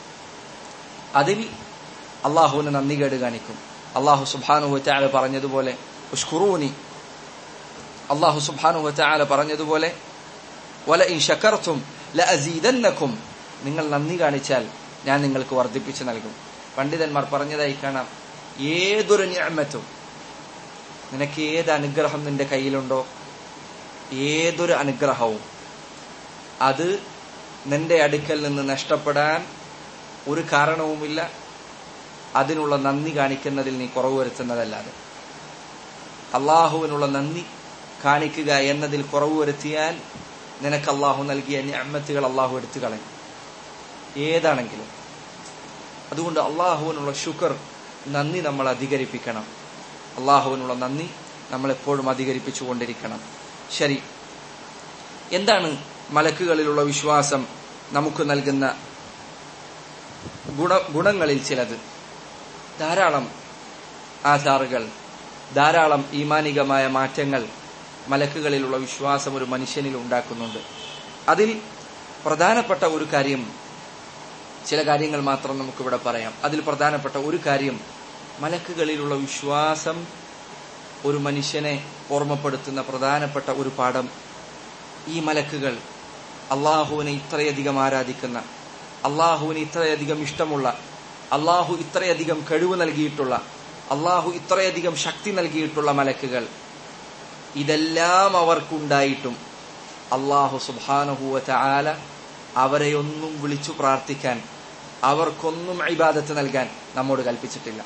അതിൽ അള്ളാഹുവിന് നന്ദികേട് കാണിക്കും. അള്ളാഹു സുബ്ഹാനഹു വ തആല പറഞ്ഞതുപോലെ, ഉഷ്കുറൂനി, അള്ളാഹു സുബ്ഹാനഹു വ തആല പറഞ്ഞതുപോലെ, വലഇൻ ശകർതും ലഅസീദന്നകും, നിങ്ങൾ നന്ദി കാണിച്ചാൽ ഞാൻ നിങ്ങൾക്ക് വർദ്ധിപ്പിച്ചു നൽകും. പണ്ഡിതന്മാർ പറഞ്ഞതായി കാണാം, ഏതൊരു നിഅമത്തും, നിനക്ക് ഏത് അനുഗ്രഹം നിന്റെ കയ്യിലുണ്ടോ, ഏതൊരു അനുഗ്രഹവും അത് നിന്റെ അടുക്കൽ നിന്ന് നഷ്ടപ്പെടാൻ ഒരു കാരണവുമില്ല, അതിനുള്ള നന്ദി കാണിക്കുന്നതിൽ നീ കുറവ് വരുത്തുന്നതല്ലാതെ. അള്ളാഹുവിനുള്ള നന്ദി കാണിക്കുക എന്നതിൽ കുറവ് വരുത്തിയാൽ നിനക്ക് അള്ളാഹു നൽകിയ നിഅമത്തുകൾ അള്ളാഹു എടുത്തു കളയും, ഏതാണെങ്കിലും. അതുകൊണ്ട് അള്ളാഹുവിനുള്ള ശുക്ർ, നന്ദി നമ്മൾ അധികരിപ്പിക്കണം. അള്ളാഹുവിനുള്ള നന്ദി നമ്മൾ എപ്പോഴും അധികരിപ്പിച്ചുകൊണ്ടിരിക്കണം. ശരി, എന്താണ് മലക്കുകളിലുള്ള വിശ്വാസം നമുക്ക് നൽകുന്ന ഗുണങ്ങളിൽ ചിലത്? ധാരാളം ആധാറുകൾ, ധാരാളം ഈമാനികമായ മാറ്റങ്ങൾ മലക്കുകളിലുള്ള വിശ്വാസം ഒരു മനുഷ്യനിൽ ഉണ്ടാക്കുന്നുണ്ട്. അതിൽ പ്രധാനപ്പെട്ട ഒരു കാര്യം, ചില കാര്യങ്ങൾ മാത്രം നമുക്കിവിടെ പറയാം. അതിൽ പ്രധാനപ്പെട്ട ഒരു കാര്യം, മലക്കുകളിലുള്ള വിശ്വാസം ഒരു മനുഷ്യനെ ഓർമ്മപ്പെടുത്തുന്ന പ്രധാനപ്പെട്ട ഒരു പാഠം, ഈ മലക്കുകൾ അള്ളാഹുവിനെ ഇത്രയധികം ആരാധിക്കുന്ന, അള്ളാഹുവിന് ഇത്രയധികം ഇഷ്ടമുള്ള, അള്ളാഹു ഇത്രയധികം കഴിവ് നൽകിയിട്ടുള്ള, അള്ളാഹു ഇത്രയധികം ശക്തി നൽകിയിട്ടുള്ള മലക്കുകൾ, ഇതെല്ലാം അവർക്കുണ്ടായിട്ടും അള്ളാഹു സുബ്ഹാനഹു വ തആല അവരെയൊന്നും വിളിച്ചു പ്രാർത്ഥിക്കാൻ, അവർക്കൊന്നും ഇബാദത്ത് നൽകാൻ നമ്മോട് കൽപ്പിച്ചിട്ടില്ല.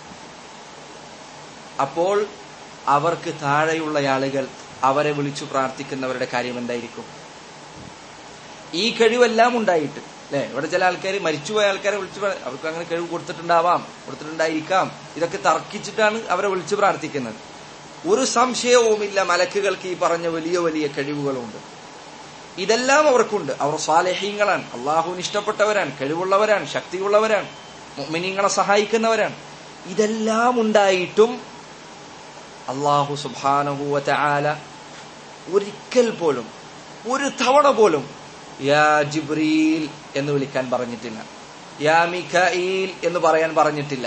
അപ്പോൾ അവർക്ക് താഴെയുള്ള ആളുകൾ അവരെ വിളിച്ചു പ്രാർത്ഥിക്കുന്നവരുടെ കാര്യം എന്തായിരിക്കും? ഈ കഴിവെല്ലാം ഉണ്ടായിട്ട്, അല്ലെ? ഇവിടെ ചില ആൾക്കാർ മരിച്ചുപോയ ആൾക്കാരെ വിളിച്ചു, അവർക്ക് അങ്ങനെ കഴിവ് കൊടുത്തിട്ടുണ്ടായിരിക്കാം. ഇതൊക്കെ തർക്കിച്ചിട്ടാണ് അവരെ വിളിച്ചു പ്രാർത്ഥിക്കുന്നത്. ഒരു സംശയവുമില്ല, മലക്കുകൾക്ക് ഈ പറഞ്ഞ വലിയ വലിയ കഴിവുകളുണ്ട്. ഇതെല്ലാം അവർക്കുണ്ട്. അവർ സാലിഹീങ്ങളാണ്, അള്ളാഹുവിന് ഇഷ്ടപ്പെട്ടവരാണ്, കഴിവുള്ളവരാണ്, ശക്തിയുള്ളവരാണ്, മുഅ്മിനീങ്ങളെ സഹായിക്കുന്നവരാണ്. ഇതെല്ലാം ഉണ്ടായിട്ടും അള്ളാഹു സുബ്ഹാനഹു വ തആല ഒരിക്കൽ പോലും, ഒരു തവണ പോലും യാ ജിബ്രീൽ എന്ന് വിളിക്കാൻ പറഞ്ഞിട്ടില്ല, യാ മികാഈൽ എന്ന് പറയാൻ പറഞ്ഞിട്ടില്ല.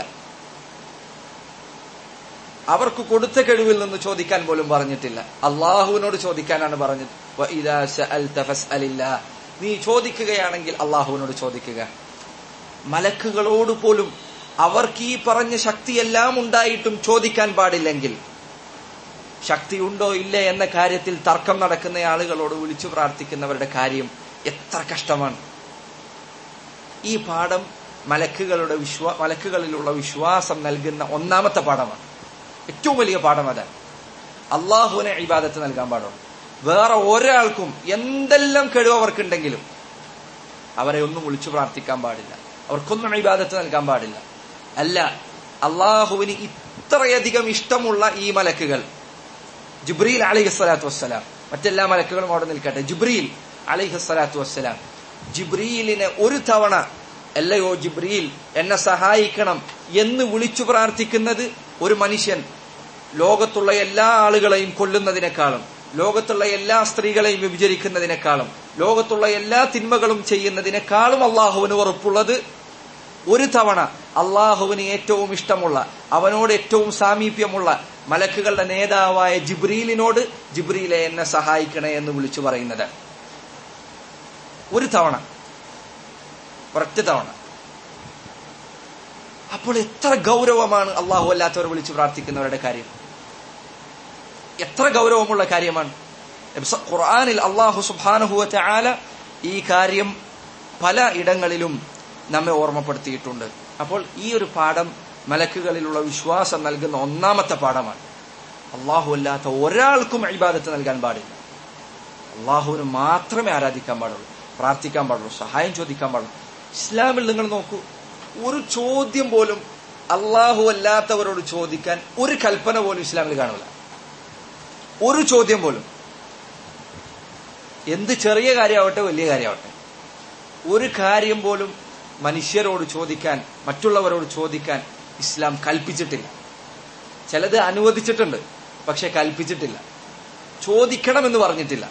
അവർക്ക് കൊടുത്ത കഴിവിൽ നിന്ന് ചോദിക്കാൻ പോലും പറഞ്ഞിട്ടില്ല. അള്ളാഹുവിനോട് ചോദിക്കാനാണ് പറഞ്ഞത്. വഇദാ സഅൽത ഫസ്അലില്ലാഹ്, നീ ചോദിക്കുകയാണെങ്കിൽ അള്ളാഹുവിനോട് ചോദിക്കുക. മലക്കുകളോട് പോലും അവർക്ക് ഈ പറഞ്ഞ ശക്തിയെല്ലാം ഉണ്ടായിട്ടും ചോദിക്കാൻ പാടില്ലെങ്കിൽ, ശക്തിയുണ്ടോ ഇല്ലേ എന്ന കാര്യത്തിൽ തർക്കം നടക്കുന്ന ആളുകളോട് വിളിച്ചു പ്രാർത്ഥിക്കുന്നവരുടെ കാര്യം എത്ര കഷ്ടമാണ്. ഈ പാഠം മലക്കുകളിലുള്ള വിശ്വാസം നൽകുന്ന ഒന്നാമത്തെ പാഠമാണ്. ഏറ്റവും വലിയ പാഠം അതാണ്. അള്ളാഹുവിനെ ഇബാദത്ത് നൽകാൻ പാടുള്ളൂ. വേറെ ഒരാൾക്കും എന്തെല്ലാം കഴിവ് അവർക്കുണ്ടെങ്കിലും അവരെ ഒന്നും വിളിച്ചു പ്രാർത്ഥിക്കാൻ പാടില്ല, അവർക്കൊന്നും ഇബാദത്ത് നൽകാൻ പാടില്ല. അല്ല, അള്ളാഹുവിന് ഇത്രയധികം ഇഷ്ടമുള്ള ഈ മലക്കുകൾ, ജിബ്രീൽ അലൈഹിസ്സലാത്തു വസ്സലാം, മറ്റെല്ലാ മലക്കുകളും അവിടെ നിൽക്കട്ടെ, ജിബ്രീൽ അലൈഹിസ്സലാത്തു വസ്സലാം, ജിബ്രീലിനെ ഒരു തവണ അല്ലയോ ജിബ്രീൽ എന്നെ സഹായിക്കണം എന്ന് വിളിച്ചു പ്രാർത്ഥിക്കുന്നത് ഒരു മനുഷ്യൻ ലോകത്തുള്ള എല്ലാ ആളുകളെയും കൊല്ലുന്നതിനേക്കാളും, ലോകത്തുള്ള എല്ലാ സ്ത്രീകളെയും വ്യഭിചരിക്കുന്നതിനേക്കാളും, ലോകത്തുള്ള എല്ലാ തിന്മകളും ചെയ്യുന്നതിനേക്കാളും അള്ളാഹുവിന് ഉറപ്പുള്ളത് ഒരു തവണ അള്ളാഹുവിന് ഏറ്റവും ഇഷ്ടമുള്ള, അവനോട് ഏറ്റവും സാമീപ്യമുള്ള മലക്കുകളുടെ നേതാവായ ജിബ്രീലിനോട് ജിബ്രീലെ എന്നെ സഹായിക്കണേ എന്ന് വിളിച്ചു പറയുന്നത്. ഒരു തവണ, ഒരൊറ്റ തവണ. അപ്പോൾ എത്ര ഗൗരവമാണ് അള്ളാഹു അല്ലാത്തവർ വിളിച്ചു പ്രാർത്ഥിക്കുന്നവരുടെ കാര്യം, എത്ര ഗൗരവമുള്ള കാര്യമാണ്. ഖുർആനിൽ അള്ളാഹു സുബ്ഹാനഹു വ തആല ഈ കാര്യം പല ഇടങ്ങളിലും നമ്മെ ഓർമ്മപ്പെടുത്തിയിട്ടുണ്ട്. അപ്പോൾ ഈ ഒരു പാഠം മലക്കുകളിലുള്ള വിശ്വാസം നൽകുന്ന ഒന്നാമത്തെ പാഠമാണ്. അള്ളാഹു അല്ലാത്ത ഒരാൾക്കും ഇബാദത്ത് നൽകാൻ പാടില്ല. അള്ളാഹുവിന് മാത്രമേ ആരാധിക്കാൻ പാടുള്ളൂ, പ്രാർത്ഥിക്കാൻ പാടുള്ളൂ, സഹായം ചോദിക്കാൻ പാടുള്ളൂ. ഇസ്ലാമിൽ നിങ്ങൾ നോക്കൂ, ഒരു ചോദ്യം പോലും അള്ളാഹു അല്ലാത്തവരോട് ചോദിക്കാൻ ഒരു കൽപ്പന പോലും ഇസ്ലാമിൽ കാണില്ല. ഒരു ചോദ്യം പോലും, എന്ത് ചെറിയ കാര്യമാവട്ടെ വലിയ കാര്യമാവട്ടെ, ഒരു കാര്യം പോലും മനുഷ്യരോട് ചോദിക്കാൻ, മറ്റുള്ളവരോട് ചോദിക്കാൻ ഇസ്ലാം കൽപ്പിച്ചിട്ടില്ല. ചിലത് അനുവദിച്ചിട്ടുണ്ട്, പക്ഷെ കൽപ്പിച്ചിട്ടില്ല. ചോദിക്കണമെന്ന് പറഞ്ഞിട്ടില്ല.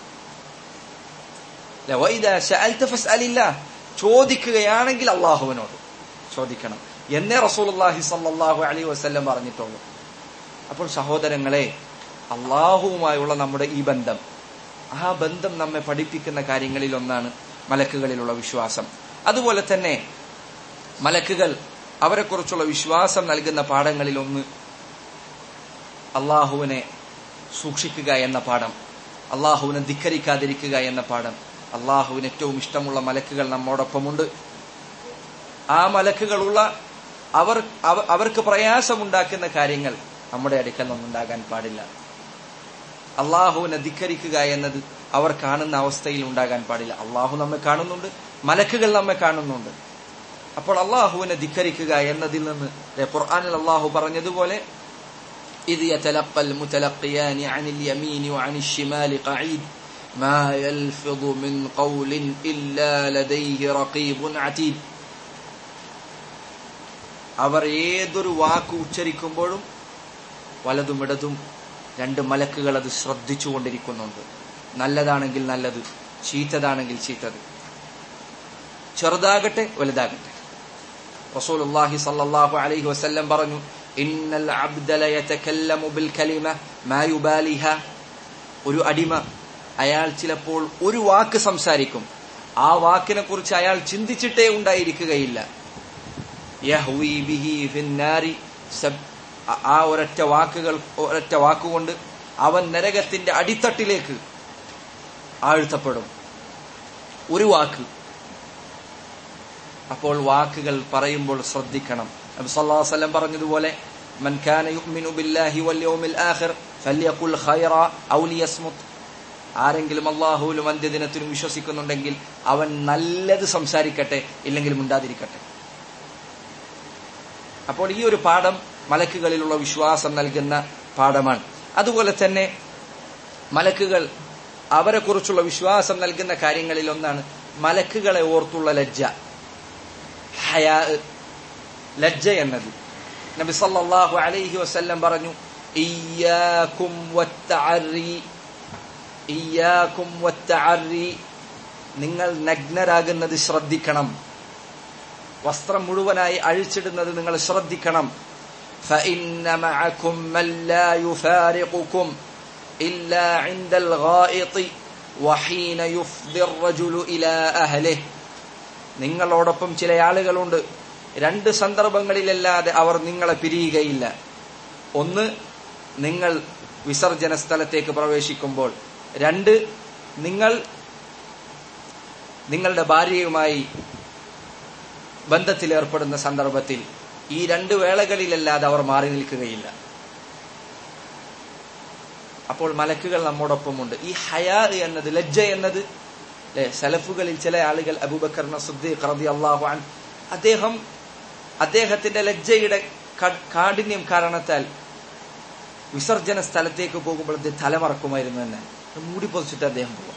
ചോദിക്കുകയാണെങ്കിൽ അള്ളാഹുവിനോട് ചോദിക്കണം എന്നേ റസൂലുള്ളാഹി സ്വല്ലല്ലാഹു അലൈഹി വസല്ലം പറഞ്ഞിട്ടുള്ളൂ. അപ്പോൾ സഹോദരങ്ങളെ, അള്ളാഹുവുമായുള്ള നമ്മുടെ ഈ ബന്ധം, ആ ബന്ധം നമ്മെ പഠിപ്പിക്കുന്ന കാര്യങ്ങളിൽ ഒന്നാണ് മലക്കുകളിലുള്ള വിശ്വാസം. അതുപോലെ തന്നെ മലക്കുകൾ, അവരെക്കുറിച്ചുള്ള വിശ്വാസം നൽകുന്ന പാഠങ്ങളിൽ ഒന്ന് അള്ളാഹുവിനെ സൂക്ഷിക്കുക എന്ന പാഠം, അള്ളാഹുവിനെ ധിക്കരിക്കാതിരിക്കുക എന്ന പാഠം. അള്ളാഹുവിന് ഏറ്റവും ഇഷ്ടമുള്ള മലക്കുകൾ നമ്മോടൊപ്പമുണ്ട്. ആ മലക്കുകളുള്ള അവർക്ക് പ്രയാസമുണ്ടാക്കുന്ന കാര്യങ്ങൾ നമ്മുടെ അടുക്കൽ ഒന്നുണ്ടാകാൻ പാടില്ല. അള്ളാഹുവിനെ ധിക്കരിക്കുക എന്നത് അവർ കാണുന്ന അവസ്ഥയിൽ ഉണ്ടാകാൻ പാടില്ല. അള്ളാഹു നമ്മെ കാണുന്നുണ്ട്, മലക്കുകൾ നമ്മെ കാണുന്നുണ്ട്. അപ്പോൾ അള്ളാഹുവിനെ ധിക്കരിക്കുക എന്നതിൽ നിന്ന് ഖുർആനിൽ അള്ളാഹു പറഞ്ഞതുപോലെ ഇദ് യതലഖൽ മുതലഖിയാനി അനിൽ യമീനി വഅനിൽ ശിമാലി ഖഈദ് മാ യൽഫിദു മിൻ ഖൗലിൻ ഇല്ലാ ലദൈഹി റഖീബുൻ അതീദ്. അവർ ഏതൊരു വാക്ക് ഉച്ചരിക്കുമ്പോഴും വലതും ഇടതും രണ്ട് മലക്കുകൾ അത് ശ്രദ്ധിച്ചുകൊണ്ടിരിക്കുന്നുണ്ട്. നല്ലതാണെങ്കിൽ നല്ലത്, ചീത്തതാണെങ്കിൽ ചീത്തത്, ചെറുതാകട്ടെ വലുതാകട്ടെ. റസൂലുള്ളാഹി സ്വല്ലല്ലാഹു അലൈഹി വസല്ലം പറഞ്ഞു, ഇന്നൽ അബ്ദ ലയതകല്ലമു ബിൽ കലിമ മാ യുബാലിഹ. ഒരു അടിമ, അയാൾ ചിലപ്പോൾ ഒരു വാക്ക് സംസാരിക്കും, ആ വാക്കിനെ കുറിച്ച് അയാൾ ചിന്തിച്ചിട്ടേ ഉണ്ടായിരിക്കുകയില്ല. യഹ്വി ബിഹി ഫിന്നാരി. ആ ഒരൊറ്റ വാക്കുകൊണ്ട് അവൻ നരകത്തിന്റെ അടിത്തട്ടിലേക്ക് ആഴ്ത്തപ്പെടും. ഒരു വാക്ക്. അപ്പോൾ വാക്കുകൾ പറയുമ്പോൾ ശ്രദ്ധിക്കണം. നബി സല്ലല്ലാഹു അലൈഹി വസല്ലം പറഞ്ഞതുപോലെ, മൻ കാന യുഅ്മിനു ബില്ലാഹി വൽ യൗമിൽ ആഖിർ ഫല്യഖുൽ ഖൈറ ഔ ലിയസ്മുത്. ആരെങ്കിലും അള്ളാഹുവിലും അന്ത്യദിനത്തിലും വിശ്വസിക്കുന്നുണ്ടെങ്കിൽ അവൻ നല്ലത് സംസാരിക്കട്ടെ, ഇല്ലെങ്കിൽ മിണ്ടാതിരിക്കട്ടെ. അപ്പോൾ ഈ ഒരു പാഠം മലക്കുകളിലുള്ള വിശ്വാസം നൽകുന്ന പാഠമാണ്. അതുപോലെ തന്നെ മലക്കുകൾ അവരെ കുറിച്ചുള്ള വിശ്വാസം നൽകുന്ന കാര്യങ്ങളിൽ ഒന്നാണ് മലക്കുകളെ ഓർത്തുള്ള ലജ്ജ, ഹയാ, ലജ്ജ എന്നത്. നബി സല്ലല്ലാഹു അലൈഹി വസല്ലം പറഞ്ഞു, ഇയ്യാകും വത്തഅറി, നിങ്ങൾ നഗ്നരാകുന്നത് ശ്രദ്ധിക്കണം, വസ്ത്രം മുഴുവനായി അഴിച്ചിടുന്നത് നിങ്ങൾ ശ്രദ്ധിക്കണം. فإن معكم من لا يفارقكم إلا عند الغائط وحين يفضي الرجل إلى أهله. നിങ്ങളോടൊപ്പം ചില ആളുകളുണ്ട്, രണ്ട് സന്ദർഭങ്ങളിലല്ലാതെ അവർ നിങ്ങളെ പിരിയുകയില്ല. ഒന്ന്, നിങ്ങൾ വിസർജന സ്ഥലത്തേക്ക് പ്രവേശിക്കുമ്പോൾ. രണ്ട്, നിങ്ങൾ നിങ്ങളുടെ ഭാര്യയുമായി ബന്ധത്തിലേർപ്പെടുന്ന സന്ദർഭത്തിൽ. ഈ രണ്ട് വേളകളിലല്ലാതെ അവർ മാറി നിൽക്കുകയില്ല. അപ്പോൾ മലക്കുകൾ നമ്മോടൊപ്പമുണ്ട്. ഈ ഹയാ എന്നത്, ലജ്ജ എന്നത്, സലഫുകളിൽ ചില ആളുകൾ, അബൂബക്കർ സിദ്ദീഖ് റളിയല്ലാഹു അൻഹു, അദ്ദേഹത്തിന്റെ ലജ്ജയുടെ കാഠിന്യം കാരണത്താൽ വിസർജന സ്ഥലത്തേക്ക് പോകുമ്പോൾ അദ്ദേഹം തലമറക്കുമായിരുന്നു എന്ന് മൂടി പൊതിച്ചിട്ട് അദ്ദേഹം പോകും.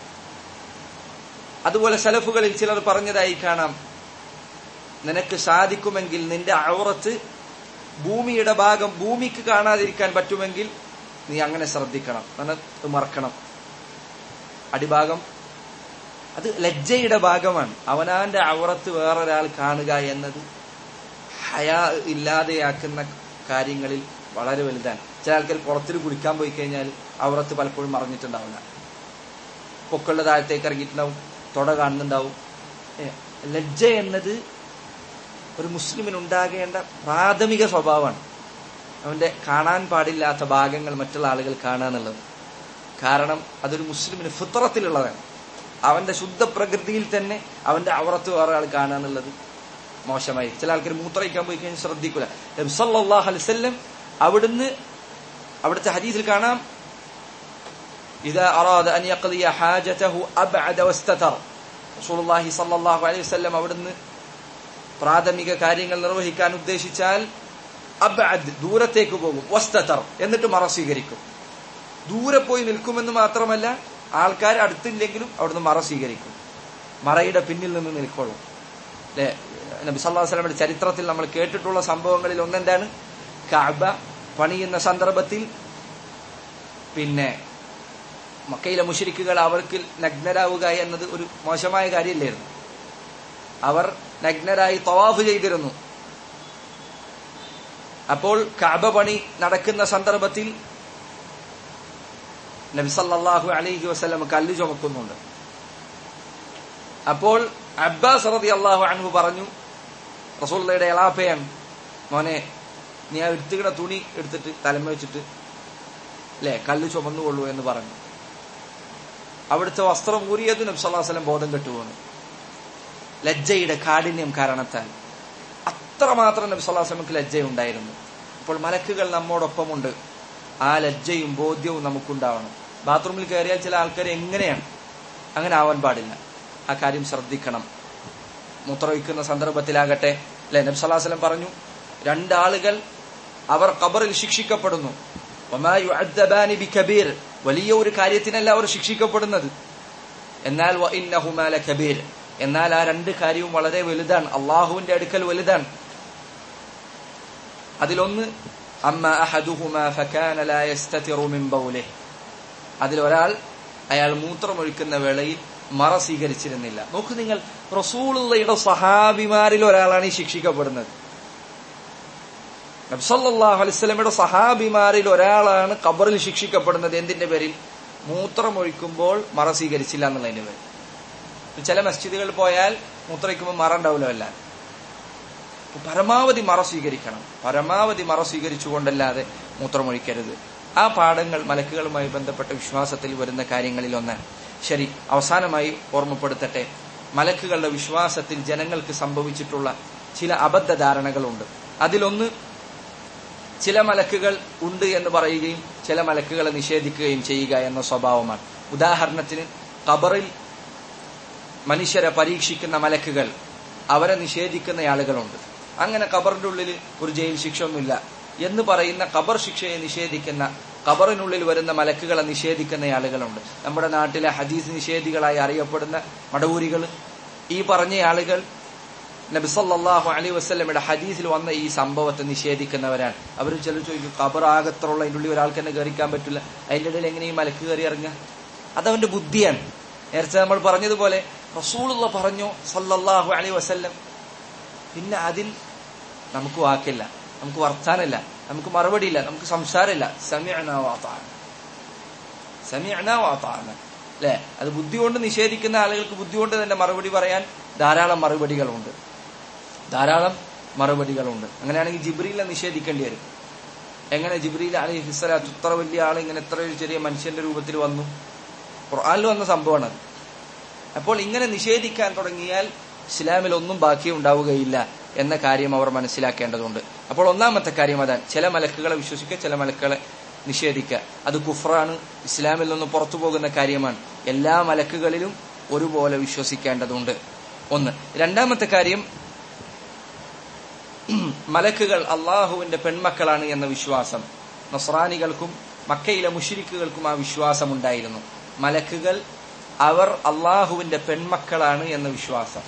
അതുപോലെ സലഫുകളിൽ ചിലർ പറഞ്ഞതായി കാണാം, നിനക്ക് സാധിക്കുമെങ്കിൽ നിന്റെ ഔറത്ത് ഭൂമിയുടെ ഭാഗം ഭൂമിക്ക് കാണാതിരിക്കാൻ പറ്റുമെങ്കിൽ നീ അങ്ങനെ ശ്രദ്ധിക്കണം, അത് മറക്കണം. അടിഭാഗം അത് ലജ്ജയുടെ ഭാഗമാണ്. അവനാന്റെ ഔറത്ത് വേറൊരാൾ കാണുക എന്നത് ഹയാ ഇല്ലാതെയാക്കുന്ന കാര്യങ്ങളിൽ വളരെ വലുതാണ്. ചില ആൾക്കാർ കുളത്തിൽ കുളിക്കാൻ പോയി കഴിഞ്ഞാൽ ഔറത്ത് പലപ്പോഴും മറഞ്ഞിട്ടുണ്ടാവില്ല, പൊക്കുള്ള താഴത്തേക്ക് ഇറങ്ങിയിട്ടുണ്ടാവും, തൊട കാണുന്നുണ്ടാവും. ലജ്ജ എന്നത് ഒരു മുസ്ലിമിനുണ്ടാകേണ്ട പ്രാഥമിക സ്വഭാവമാണ്. അവന്റെ കാണാൻ പാടില്ലാത്ത ഭാഗങ്ങൾ മറ്റുള്ള ആളുകൾ കാണുക എന്നുള്ളത്. കാരണം അതൊരു മുസ്ലിമിന് ഫിത്രത്തിലുള്ളതാണ്. അവന്റെ ശുദ്ധ പ്രകൃതിയിൽ തന്നെ അവന്റെ ഔറത്ത് വേറെ ആൾ കാണുക എന്നുള്ളത് മോശമായി. ചില ആൾക്കാർ മൂത്രയിക്കാൻ പോയി കഴിഞ്ഞാൽ ശ്രദ്ധിക്കില്ല. നബി സല്ലല്ലാഹു അലൈഹി വസല്ലം അവിടുത്തെ ഹദീസിൽ കാണാം, ഇദാ അറാദ അൻ യഖ്ദിയ ഹാജതഹു അബ്അദ വസ്തതർ. റസൂലുള്ളാഹി സല്ലല്ലാഹു അലൈഹി വസല്ലം അവിടുന്ന് പ്രാഥമിക കാര്യങ്ങൾ നിർവഹിക്കാൻ ഉദ്ദേശിച്ചാൽ അബ്അദ്, ദൂരത്തേക്ക് പോകും, വസ്തതർ, എന്നിട്ട് മറ സ്വീകരിക്കും. ദൂരെ പോയി നിൽക്കുമെന്ന് മാത്രമല്ല, ആൾക്കാർ അടുത്തില്ലെങ്കിലും അവിടുന്ന് മറ സ്വീകരിക്കും, മറയുടെ പിന്നിൽ നിന്ന് നിൽക്കൊള്ളും. അല്ലെ, നബി സല്ലല്ലാഹു അലൈഹി വസല്ലമയുടെ ചരിത്രത്തിൽ നമ്മൾ കേട്ടിട്ടുള്ള സംഭവങ്ങളിൽ ഒന്നെന്താണ്, കഅബ പണിയുന്ന സന്ദർഭത്തിൽ മക്കയിലെ മുശ്രിക്കുകൾ അവർക്ക് നഗ്നരാവുക എന്നത് ഒരു മോശമായ കാര്യമില്ലായിരുന്നു. അവർ നഗ്നരായി തവാഫ് ചെയ്തിരുന്നു. അപ്പോൾ കഅബ പണി നടക്കുന്ന സന്ദർഭത്തിൽ നബി സല്ലല്ലാഹു അലൈഹി വസല്ലം കല്ല് ചുമക്കുന്നുണ്ട്. അപ്പോൾ അബ്ബാസ് റളിയല്ലാഹു അൻഹു പറഞ്ഞു, റസൂലുള്ളാഹിയുടെ എളാപ്പയാണ്, മോനെ നീ ആ എടുത്തുകിട തുണി എടുത്തിട്ട് തലമ വെച്ചിട്ട് കല്ല് ചുമന്നുകൊള്ളൂ എന്ന് പറഞ്ഞു. അവിടുത്തെ വസ്ത്രം ഊരിയത് നബി സല്ലല്ലാഹു അലൈഹി വസല്ലം ബോധം കെട്ടുപോകുന്നു. ലജ്ജയുടെ കാഠിന്യം കാരണത്താൽ അത്രമാത്രം നബി സല്ലല്ലാഹു അലൈഹി വസല്ലമക്ക് ലജ്ജയുണ്ടായിരുന്നു. അപ്പോൾ മലക്കുകൾ നമ്മോടൊപ്പമുണ്ട്. ആ ലജ്ജയും ബോധ്യവും നമുക്കുണ്ടാവണം. ബാത്റൂമിൽ കയറിയാൽ ചില ആൾക്കാർ എങ്ങനെയാണ്, അങ്ങനെ ആവാൻ പാടില്ല. ആ കാര്യം ശ്രദ്ധിക്കണം. മൂത്രമൊഴിക്കുന്ന സന്ദർഭത്തിലാകട്ടെ, നബി സല്ലല്ലാഹു അലൈഹി വസല്ലം പറഞ്ഞു, രണ്ടാളുകൾ അവർ ഖബറിൽ ശിക്ഷിക്കപ്പെടുന്നു. വമാ യുഅദ്ദബാനി ബികബീർ, വലിയ ഒരു കാര്യത്തിനല്ല അവർ ശിക്ഷിക്കപ്പെടുന്നത്. എന്നാൽ വഇന്നഹുമാ ലകബീർ, എന്നാൽ ആ രണ്ട് കാര്യവും വളരെ വലുതാണ്, അള്ളാഹുവിന്റെ അടുക്കൽ വലുതാണ്. അതിലൊന്ന് അമ്മാ അഹദുഹുമാ ഫകാന ലാ യസ്തതിറു മിൻ ബൗലിഹി, അതിലൊരാൾ അയാൾ മൂത്രമൊഴിക്കുന്ന വേളയിൽ മറ സ്വീകരിച്ചിരുന്നില്ല. നോക്കൂ നിങ്ങൾ, റസൂലുള്ളാഹിയുടെ സഹാബിമാരിൽ ഒരാളാണ് ഈ ശിക്ഷിക്കപ്പെടുന്നത്. നബി സല്ലല്ലാഹു അലൈഹി വസല്ലമയുടെ സഹാബിമാരിൽ ഒരാളാണ് ഖബറിൽ ശിക്ഷിക്കപ്പെടുന്നത്. എന്തിന്റെ പേരിൽ? മൂത്രമൊഴിക്കുമ്പോൾ മറ സ്വീകരിച്ചില്ല എന്നുള്ളതിന്റെ പേരിൽ. ചില മസ്ജിദുകളിൽ പോയാൽ മൂത്രമൊഴിക്കുമ്പോൾ മറ ഉണ്ടാവില്ല. പരമാവധി മറ സ്വീകരിക്കണം. പരമാവധി മറ സ്വീകരിച്ചുകൊണ്ടല്ലാതെ മൂത്രമൊഴിക്കരുത്. ആ പാഠങ്ങൾ മലക്കുകളുമായി ബന്ധപ്പെട്ട വിശ്വാസത്തിൽ വരുന്ന കാര്യങ്ങളിൽ ഒന്നാണ്. ശരി, അവസാനമായി ഓർമ്മപ്പെടുത്തട്ടെ, മലക്കുകളുടെ വിശ്വാസത്തിൽ ജനങ്ങൾക്ക് സംഭവിച്ചിട്ടുള്ള ചില അബദ്ധധാരണകളുണ്ട്. അതിലൊന്ന്, ചില മലക്കുകൾ ഉണ്ട് എന്ന് പറയുകയും ചില മലക്കുകളെ നിഷേധിക്കുകയും ചെയ്യുക എന്ന സ്വഭാവമാണ്. ഉദാഹരണത്തിന് ഖബറിൽ മനുഷ്യരെ പരീക്ഷിക്കുന്ന മലക്കുകൾ, അവരെ നിഷേധിക്കുന്ന ആളുകളുണ്ട്. അങ്ങനെ ഖബറിന്റെ ഉള്ളിൽ ഒരു ജയിൽ ശിക്ഷ ഒന്നുമില്ല എന്ന് പറയുന്ന ഖബർ ശിക്ഷയെ നിഷേധിക്കുന്ന, ഖബറിനുള്ളിൽ വരുന്ന മലക്കുകളെ നിഷേധിക്കുന്ന ആളുകളുണ്ട്. നമ്മുടെ നാട്ടിലെ ഹദീസ് നിഷേധികളായി അറിയപ്പെടുന്ന മടവൂരികൾ, ഈ പറഞ്ഞ ആളുകൾ നബി സല്ലല്ലാഹു അലൈഹി വസല്ലമയുടെ ഹദീസിൽ വന്ന ഈ സംഭവത്തെ നിഷേധിക്കുന്നവരാണ്. അവർ ചിലർ ചോദിക്കും, ഖബർ ആകത്തുള്ള അതിൻ്റെ ഉള്ളിൽ ഒരാൾക്ക് തന്നെ കയറിക്കാൻ പറ്റില്ല, അതിൻ്റെ ഇടയിൽ എങ്ങനെ ഈ മലക്ക് കയറി ഇറങ്ങുക? അതവന്റെ ബുദ്ധിയാണ്. നേരത്തെ നമ്മൾ പറഞ്ഞതുപോലെ റസൂലുള്ള പറഞ്ഞു സല്ലല്ലാഹു അലൈഹി വസല്ലം, പിന്നെ അതിൽ നമുക്ക് വാക്കില്ല, നമുക്ക് വർത്താനില്ല, നമുക്ക് മറുപടിയില്ല, നമുക്ക് സംസാരമില്ല. സമിഅനാ വഅതഅന, സമിഅനാ വഅതഅന അല്ലെ? അത് ബുദ്ധി കൊണ്ട് നിഷേധിക്കുന്ന ആളുകൾക്ക് ബുദ്ധി കൊണ്ട് തന്നെ മറുപടി പറയാൻ ധാരാളം മറുപടികളുണ്ട്, ധാരാളം മറുപടികളുണ്ട്. അങ്ങനെയാണെങ്കിൽ ജിബ്രീലിനെ നിഷേധിക്കേണ്ടി വരും. എങ്ങനെ ജിബ്രീൽ അലൈഹിസ്സലാത്തു ഇത്ര വലിയ ആൾ ഇങ്ങനെ എത്ര ഒരു ചെറിയ മനുഷ്യന്റെ രൂപത്തിൽ വന്നു? ഖുർആനിൽ വന്ന സംഭവമാണ്. അപ്പോൾ ഇങ്ങനെ നിഷേധിക്കാൻ തുടങ്ങിയാൽ ഇസ്ലാമിൽ ഒന്നും ബാക്കി ഉണ്ടാവുകയില്ല എന്ന കാര്യം അവർ മനസ്സിലാക്കേണ്ടതുണ്ട്. അപ്പോൾ ഒന്നാമത്തെ കാര്യം അതാണ്, ചില മലക്കുകളെ വിശ്വസിക്കുക, ചില മലക്കുകളെ നിഷേധിക്കുക. അത് കുഫ്റാണ്, ഇസ്ലാമിൽ നിന്ന് പുറത്തു പോകുന്ന കാര്യമാണ്. എല്ലാ മലക്കുകളിലും ഒരുപോലെ വിശ്വസിക്കേണ്ടതുണ്ട്. ഒന്ന്. രണ്ടാമത്തെ കാര്യം, മലക്കുകൾ അള്ളാഹുവിന്റെ പെൺമക്കളാണ് എന്ന വിശ്വാസം നസ്രാനികൾക്കും മക്കയിലെ മുശ്രിക്കുകൾക്കും ആ വിശ്വാസം ഉണ്ടായിരുന്നു. മലക്കുകൾ അവർ അള്ളാഹുവിന്റെ പെൺമക്കളാണ് എന്ന വിശ്വാസം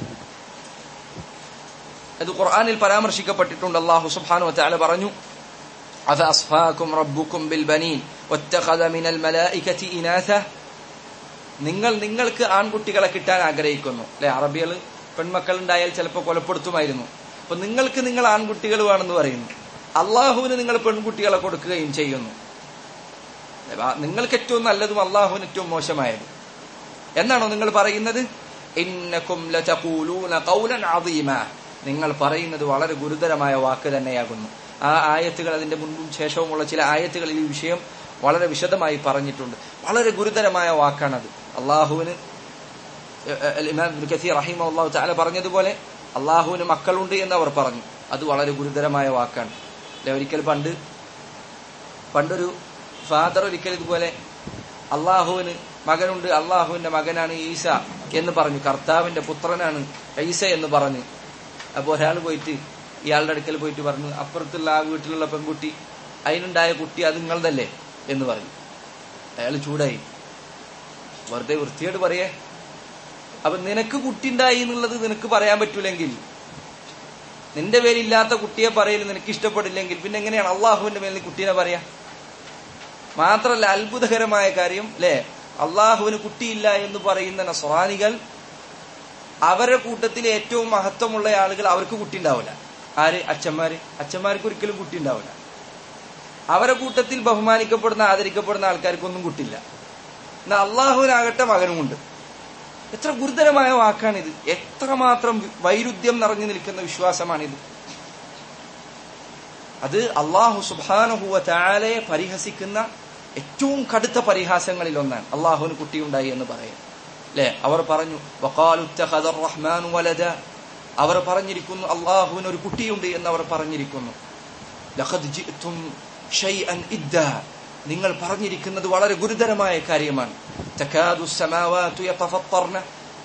അത് ഖുർആനിൽ പരാമർശിക്കപ്പെട്ടിട്ടുണ്ട്. അല്ലാഹു സുബ്ഹാനഹു വ തആല പറഞ്ഞു, അഫഅസ്ഫാകും റബ്ബുകും ബിൽ ബനീൻ വത്തഖദ മിനൽ മലായികതി ഇനാസ. നിങ്ങൾക്ക് ആൺകുട്ടികളെ കിട്ടാൻ ആഗ്രഹിക്കുന്നു അല്ലെ? അറബികൾ പെൺമക്കൾ ഉണ്ടായാൽ ചിലപ്പോൾ കൊലപ്പെടുത്തുമായിരുന്നു. അപ്പൊ നിങ്ങൾക്ക് നിങ്ങൾ ആൺകുട്ടികൾ വേണമെന്ന് പറയുന്നു, അള്ളാഹുവിന് നിങ്ങൾ പെൺകുട്ടികളെ കൊടുക്കുകയും ചെയ്യുന്നു. നിങ്ങൾക്ക് ഏറ്റവും നല്ലതും അള്ളാഹുവിന് ഏറ്റവും മോശമായത് എന്നാണോ നിങ്ങൾ പറയുന്നത്? ഇന്നകും ലതഖൂലൂന ഖൗലൻ അദീമ. നിങ്ങൾ പറയുന്നത് വളരെ ഗുരുതരമായ വാക്ക് തന്നെയാകുന്നു. ആ ആയത്തുകൾ, അതിന്റെ മുൻപും ശേഷവുമുള്ള ചില ആയത്തുകളിൽ ഈ വിഷയം വളരെ വിശദമായി പറഞ്ഞിട്ടുണ്ട്. വളരെ ഗുരുതരമായ വാക്കാണത്. അള്ളാഹുവിന് ഇമാം ഇബ്നു കസീർ റഹിമഹുല്ലാഹു തആല പറഞ്ഞതുപോലെ അള്ളാഹുവിന് മക്കളുണ്ട് എന്ന് അവർ പറഞ്ഞു. അത് വളരെ ഗുരുതരമായ വാക്കാണ്. ഒരിക്കൽ പണ്ടൊരു ഫാദർ ഒരിക്കൽ ഇതുപോലെ അള്ളാഹുവിന് മകനുണ്ട്, അള്ളാഹുവിന്റെ മകനാണ് ഈസ എന്ന് പറഞ്ഞു, കർത്താവിന്റെ പുത്രനാണ് ഈസ എന്ന് പറഞ്ഞു. അപ്പൊ ഒരാൾ പോയിട്ട് ഇയാളുടെ അടുക്കൽ പോയിട്ട് പറഞ്ഞു, അപ്പുറത്തുള്ള ആ വീട്ടിലുള്ള പെൺകുട്ടി, അതിനുണ്ടായ കുട്ടി അത് നിങ്ങളതല്ലേ എന്ന് പറഞ്ഞു. അയാൾ ചൂടായി, വെറുതെ വൃത്തിയോട് പറയേ. അപ്പൊ നിനക്ക് കുട്ടി ഉണ്ടായി എന്നുള്ളത് നിനക്ക് പറയാൻ പറ്റൂലെങ്കിൽ, നിന്റെ പേരില്ലാത്ത കുട്ടിയെ പറയൽ നിനക്ക് ഇഷ്ടപ്പെടില്ലെങ്കിൽ, പിന്നെ എങ്ങനെയാണ് അള്ളാഹുവിന്റെ മേൽ കുട്ടീനെ പറയാ? മാത്രല്ല അത്ഭുതകരമായ കാര്യം അല്ലെ, അള്ളാഹുവിന് കുട്ടിയില്ല എന്ന് പറയുന്ന നസ്രാനികൾ, അവരുടെ കൂട്ടത്തിൽ ഏറ്റവും മഹത്വമുള്ള ആളുകൾ, അവർക്ക് കുട്ടി ഉണ്ടാവില്ല. ആര്? അച്ഛന്മാർക്ക് ഒരിക്കലും കുട്ടി ഉണ്ടാവില്ല. അവരുടെ കൂട്ടത്തിൽ ബഹുമാനിക്കപ്പെടുന്ന ആദരിക്കപ്പെടുന്ന ആൾക്കാർക്കൊന്നും കുട്ടിയില്ല. എന്നാൽ അള്ളാഹുവിനാകട്ടെ മകനുമുണ്ട്. എത്ര ഗുരുതരമായ വാക്കാണിത്! എത്രമാത്രം വൈരുദ്ധ്യം നിറഞ്ഞു നിൽക്കുന്ന വിശ്വാസമാണിത്! അത് അള്ളാഹു സുബ്ഹാനഹു വ തആലയെ പരിഹസിക്കുന്ന ഏറ്റവും കടുത്ത പരിഹാസങ്ങളിൽ ഒന്നാണ് അള്ളാഹുവിന് കുട്ടിയുണ്ടായി എന്ന് പറയും അല്ലെ? അവർ പറഞ്ഞു, വഖാലു ഇത്തഖദ റഹ്മാനു വലദ. അവർ പറഞ്ഞിരിക്കുന്നു അള്ളാഹുവിന് ഒരു കുട്ടിയുണ്ട് എന്ന് അവർ പറഞ്ഞിരിക്കുന്നു. ലഖദ് ജിഅ്തും ഷൈഅൻ ഇദ്ദാ. നിങ്ങൾ പറഞ്ഞിരിക്കുന്നത് വളരെ ഗുരുതരമായ കാര്യമാണ്. തകാദു സമാവാതു യതഫത്തർന.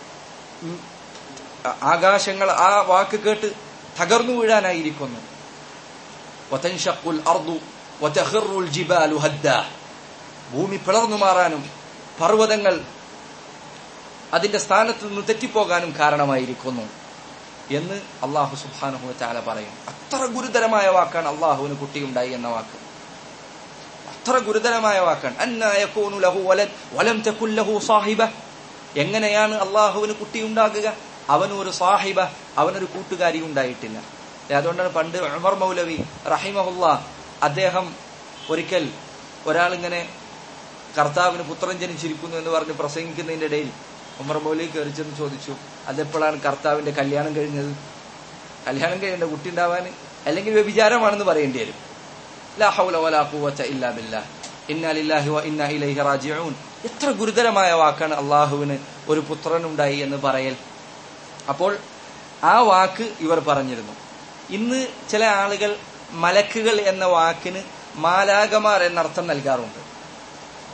ആകാശങ്ങൾ ആ വാക്ക് കേട്ട് തകർന്നു വീഴാനായിരിക്കുന്നു. വതൻഷഖുൽ അർദു വതഖിറുൽ ജിബാലു ഹദ്ദാ. ഭൂമി പിളർന്നു മാറാനും പർവ്വതങ്ങൾ അതിന്റെ സ്ഥാനത്ത് നിന്ന് തെറ്റിപ്പോകാനും കാരണമായിരിക്കുന്നു എന്ന് അല്ലാഹു സുബ്ഹാനഹു വ തആല പറയും. അത്ര ഗുരുതരമായ വാക്കാണ് അള്ളാഹുവിന് കുട്ടിയുണ്ടായി എന്ന വാക്ക്. അത്ര ഗുരുതരമായ വാക്കാണ്. അന്നാ യകൂനു ലഹു വലദ് വലം തകുൽ ലഹു സാഹിബ. എങ്ങനെയാണ് അള്ളാഹുവിന് കുട്ടിയുണ്ടാകുക? അവനൊരു സാഹിബ, അവനൊരു കൂട്ടുകാരി ഉണ്ടായിട്ടില്ല. അതുകൊണ്ടാണ് പണ്ട് ഉമർ മൗലവി റഹിമഹുല്ലാ, അദ്ദേഹം ഒരിക്കൽ ഒരാളിങ്ങനെ കർത്താവിന് പുത്രൻ ജനിച്ചിരിക്കുന്നു എന്ന് പറഞ്ഞ് പ്രസംഗിക്കുന്നതിന്റെ ഇടയിൽ ഉമർ മൗലവി കയറി ചെന്ന് ചോദിച്ചു, അതെപ്പോഴാണ് കർത്താവിന്റെ കല്യാണം കഴിഞ്ഞത്? കല്യാണം കഴിയേണ്ട കുട്ടി ഉണ്ടാവാൻ അല്ലെങ്കിൽ വ്യഭിചാരമാണെന്ന് പറയേണ്ടി വരും. ലാ ഹൗല വലാ ഖുവത ഇല്ലാ ബില്ലാഹ് ഇന്നാ ലില്ലാഹി വ ഇന്നാ ഇലൈഹി റാജിഊൻ. എത്ര ഗുരുതരമായ വാക്കാണ് അള്ളാഹുവിന് ഒരു പുത്രനുണ്ടായി എന്ന് പറയൽ. അപ്പോൾ ആ വാക്ക് ഇവർ പറഞ്ഞിരുന്നു. ഇന്ന് ചില ആളുകൾ മലക്കുകൾ എന്ന വാക്കിന് മാലാകമാർ എന്നർത്ഥം നൽകാറുണ്ട്.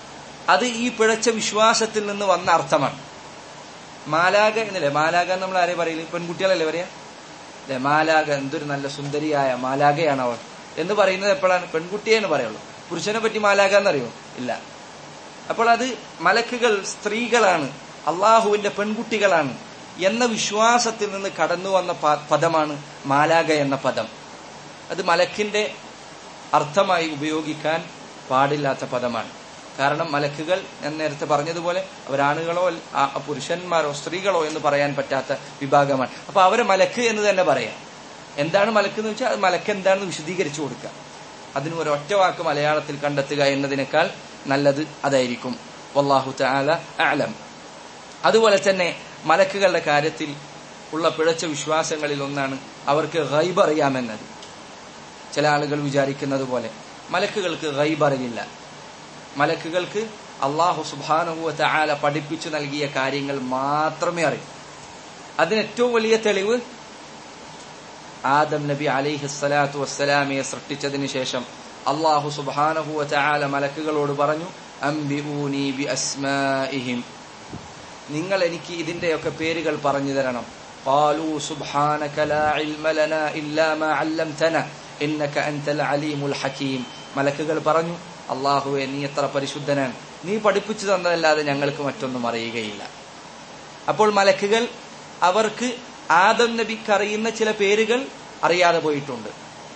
അത് ഈ പിഴച്ച വിശ്വാസത്തിൽ നിന്ന് വന്ന അർത്ഥമാണ്. മാലാക എന്നല്ലേ, മാലാക നമ്മൾ ആരെയും പറയില്ല, പെൺകുട്ടികളല്ലേ പറയാ അല്ലെ? മാലാക, എന്തൊരു നല്ല സുന്ദരിയായ മാലാകയാണ് അവൾ എന്ന് പറയുന്നത് എപ്പോഴാണ്? പെൺകുട്ടിയെ എന്ന് പറയുള്ളൂ. പുരുഷനെ പറ്റി മാലാക എന്നറിയോ? ഇല്ല. അപ്പോൾ അത് മലക്കുകൾ സ്ത്രീകളാണ്, അള്ളാഹുവിന്റെ പെൺകുട്ടികളാണ് എന്ന വിശ്വാസത്തിൽ നിന്ന് കടന്നു വന്ന പദമാണ് മാലാക എന്ന പദം. അത് മലക്കിന്റെ അർത്ഥമായി ഉപയോഗിക്കാൻ പാടില്ലാത്ത പദമാണ്. കാരണം മലക്കുകൾ ഞാൻ നേരത്തെ പറഞ്ഞതുപോലെ അവരാണുകളോ പുരുഷന്മാരോ സ്ത്രീകളോ എന്ന് പറയാൻ പറ്റാത്ത വിഭാഗമാണ്. അപ്പൊ അവരെ മലക്ക് എന്ന് തന്നെ പറയാം. എന്താണ് മലക്ക് എന്ന് വെച്ചാൽ അത് മലക്ക് എന്താണെന്ന് വിശദീകരിച്ചു കൊടുക്കുക. അതിന് ഒരൊറ്റ വാക്ക് മലയാളത്തിൽ കണ്ടെത്തുക എന്നതിനേക്കാൾ നല്ലത് അതായിരിക്കും. വല്ലാഹു തആല അഅലം. അതുപോലെ തന്നെ മലക്കുകളുടെ കാര്യത്തിൽ ഉള്ള പിഴച്ച വിശ്വാസങ്ങളിൽ ഒന്നാണ് അവർക്ക് ഗൈബ് അറിയാമെന്നത്. ചില ആളുകൾ വിചാരിക്കുന്നത് പോലെ മലക്കുകൾക്ക് ഗൈബ് അറിയില്ല. മലക്കുകൾക്ക് അല്ലാഹു സുബ്ഹാനഹു വ തആല പഠിപ്പിച്ചു നൽകിയ കാര്യങ്ങൾ മാത്രമേ അറിയൂ. അതിന് ഏറ്റവും വലിയ തെളിവ് ആദം നബി അലൈഹിസ്സലാത്തു വസ്സലാമയെ സൃഷ്ടിച്ചതിന് ശേഷം അല്ലാഹു സുബ്ഹാനഹു വ തആല മലക്കുകളോട് പറഞ്ഞു, അംബിഊനി ബി അസ്മാഇഹിം, നിങ്ങൾ എനിക്ക് ഇതിന്റെയൊക്കെ പേരുകൾ പറഞ്ഞു തരണം. ഖാലൂ സുബ്ഹാനക ലാ ഇൽമ ലനാ ഇല്ലാ മാ അല്ലംതനാ ഇന്നക അൻതൽ അലീമുൽ ഹകീം. മലക്കുകൾ പറഞ്ഞു, അല്ലാഹുവേ, നീ എത്ര പരിശുദ്ധനാണ്, നീ പഠിപ്പിച്ചു തന്നതല്ലാതെ ഞങ്ങൾക്ക് മറ്റൊന്നും അറിയുകയില്ല. അപ്പോൾ മലക്കുകൾ അവർക്ക് ആദം നബിക്ക് അറിയുന്ന ചില പേരുകൾ അറിയാതെ പോയിട്ടുണ്ട്.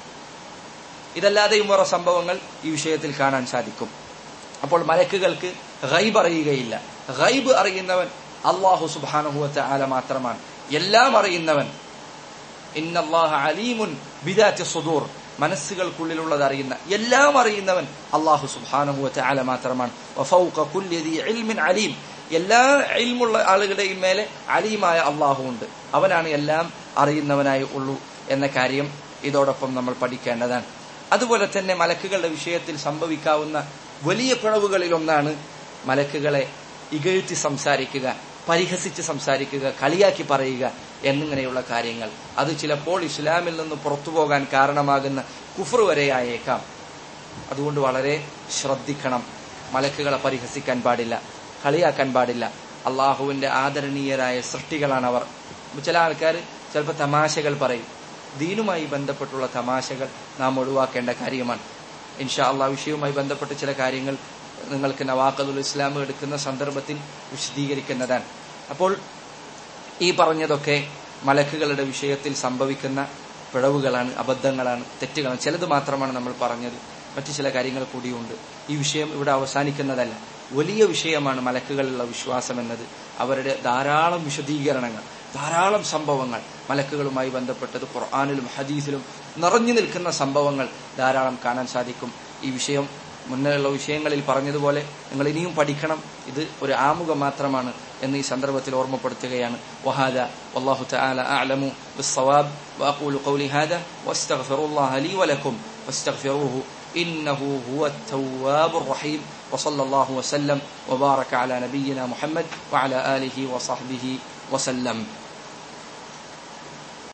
ഇതല്ലാതെയും വേറെ സംഭവങ്ങൾ ഈ വിഷയത്തിൽ കാണാൻ സാധിക്കും. അപ്പോൾ മലക്കുകൾക്ക് ഗൈബ് അറിയുകയില്ല. ഗൈബ് അറിയുന്നവൻ അല്ലാഹു സുബ്ഹാനഹു വ തആല മാത്രമാണ്. എല്ലാം അറിയുന്നവൻ, ഇന്നല്ലാഹ അലീമുൻ ബിദാത്തി സുദൂർ, മനസ്സുകൾക്കുള്ളിലുള്ളത് അറിയുന്ന എല്ലാം അറിയുന്നവൻ അല്ലാഹു സുബ്ഹാനഹു വ തആല മാത്രമാണ്. വഫൗക കുല്ലി ദീ ഇൽമിൻ അലീം, എല്ലാ ഇൽമുള്ള ആളുകളുടെയും മേലെ അലീമായ അല്ലാഹു ഉണ്ട്. അവനാണ് എല്ലാം അറിയുന്നവനായി ഉള്ളൂ എന്ന കാര്യം ഇതോടൊപ്പം നമ്മൾ പഠിക്കേണ്ടതാണ്. അതുപോലെ തന്നെ മലക്കുകളുടെ വിഷയത്തിൽ സംഭവിക്കാവുന്ന വലിയ പിഴവുകളിൽ ഒന്നാണ് മലക്കുകളെ ഇകഴ്ത്തി സംസാരിക്കുക, പരിഹസിച്ച് സംസാരിക്കുക, കളിയാക്കി പറയുക എന്നിങ്ങനെയുള്ള കാര്യങ്ങൾ. അത് ചിലപ്പോൾ ഇസ്ലാമിൽ നിന്ന് പുറത്തു പോകാൻ കാരണമാകുന്ന കുഫ്ർ വരെയായേക്കാം. അതുകൊണ്ട് വളരെ ശ്രദ്ധിക്കണം. മലക്കുകളെ പരിഹസിക്കാൻ പാടില്ല, കളിയാക്കാൻ പാടില്ല. അള്ളാഹുവിന്റെ ആദരണീയരായ സൃഷ്ടികളാണ് അവർ. ചില ആൾക്കാർ ചിലപ്പോൾ തമാശകൾ പറയും. ദീനുമായി ബന്ധപ്പെട്ടുള്ള തമാശകൾ നാം ഒഴിവാക്കേണ്ട കാര്യമാണ്. ഇൻഷാ അള്ളാഹ് വിഷയവുമായി ബന്ധപ്പെട്ട് ചില കാര്യങ്ങൾ നിങ്ങൾക്ക് നവാഖദുൽ ഇസ്ലാം എടുക്കുന്ന സന്ദർഭത്തിൽ വിശദീകരിക്കുന്നതാണ്. അപ്പോൾ ഈ പറഞ്ഞതൊക്കെ മലക്കുകളുടെ വിഷയത്തിൽ സംഭവിക്കുന്ന പിഴവുകളാണ്, അബദ്ധങ്ങളാണ്, തെറ്റുകളാണ്. ചിലത് മാത്രമാണ് നമ്മൾ പറഞ്ഞത്, മറ്റു ചില കാര്യങ്ങൾ കൂടിയുണ്ട്. ഈ വിഷയം ഇവിടെ അവസാനിക്കുന്നതല്ല. വലിയ വിഷയമാണ് മലക്കുകളുള്ള വിശ്വാസം എന്നത്. അവരുടെ ധാരാളം വിശദീകരണങ്ങൾ, ധാരാളം സംഭവങ്ങൾ മലക്കുകളുമായി ബന്ധപ്പെട്ടത് ഖുർആനിലും ഹദീസിലും നിറഞ്ഞു നിൽക്കുന്ന സംഭവങ്ങൾ ധാരാളം കാണാൻ സാധിക്കും. ഈ വിഷയം മുന്നേയുള്ള വിഷയങ്ങളിൽ പറഞ്ഞതുപോലെ നിങ്ങൾ ഇനിയും പഠിക്കണം. ഇത് ഒരു ആമുഖം മാത്രമാണ് എന്ന് ഈ സന്ദർഭത്തിൽ ഓർമ്മപ്പെടുത്തുകയാണ്. വഹാദ വല്ലാഹു തആല അഅലമു ബിസ്സവാബ് വഅഖൂലു ഖൗലി ഹാദാ വസ്തഗ്ഫിറുല്ലാഹ ലീ വലക്കും വസ്തഗ്ഫിറൂഹു ഇന്നഹു ഹുവത് തവ്വാബുർ റഹീം. വസല്ലല്ലാഹു വസല്ലം വബാറക അലാ നബിയിനാ മുഹമ്മദ് വഅലാ ആലിഹി വസഹ്ബിഹി വസല്ലം.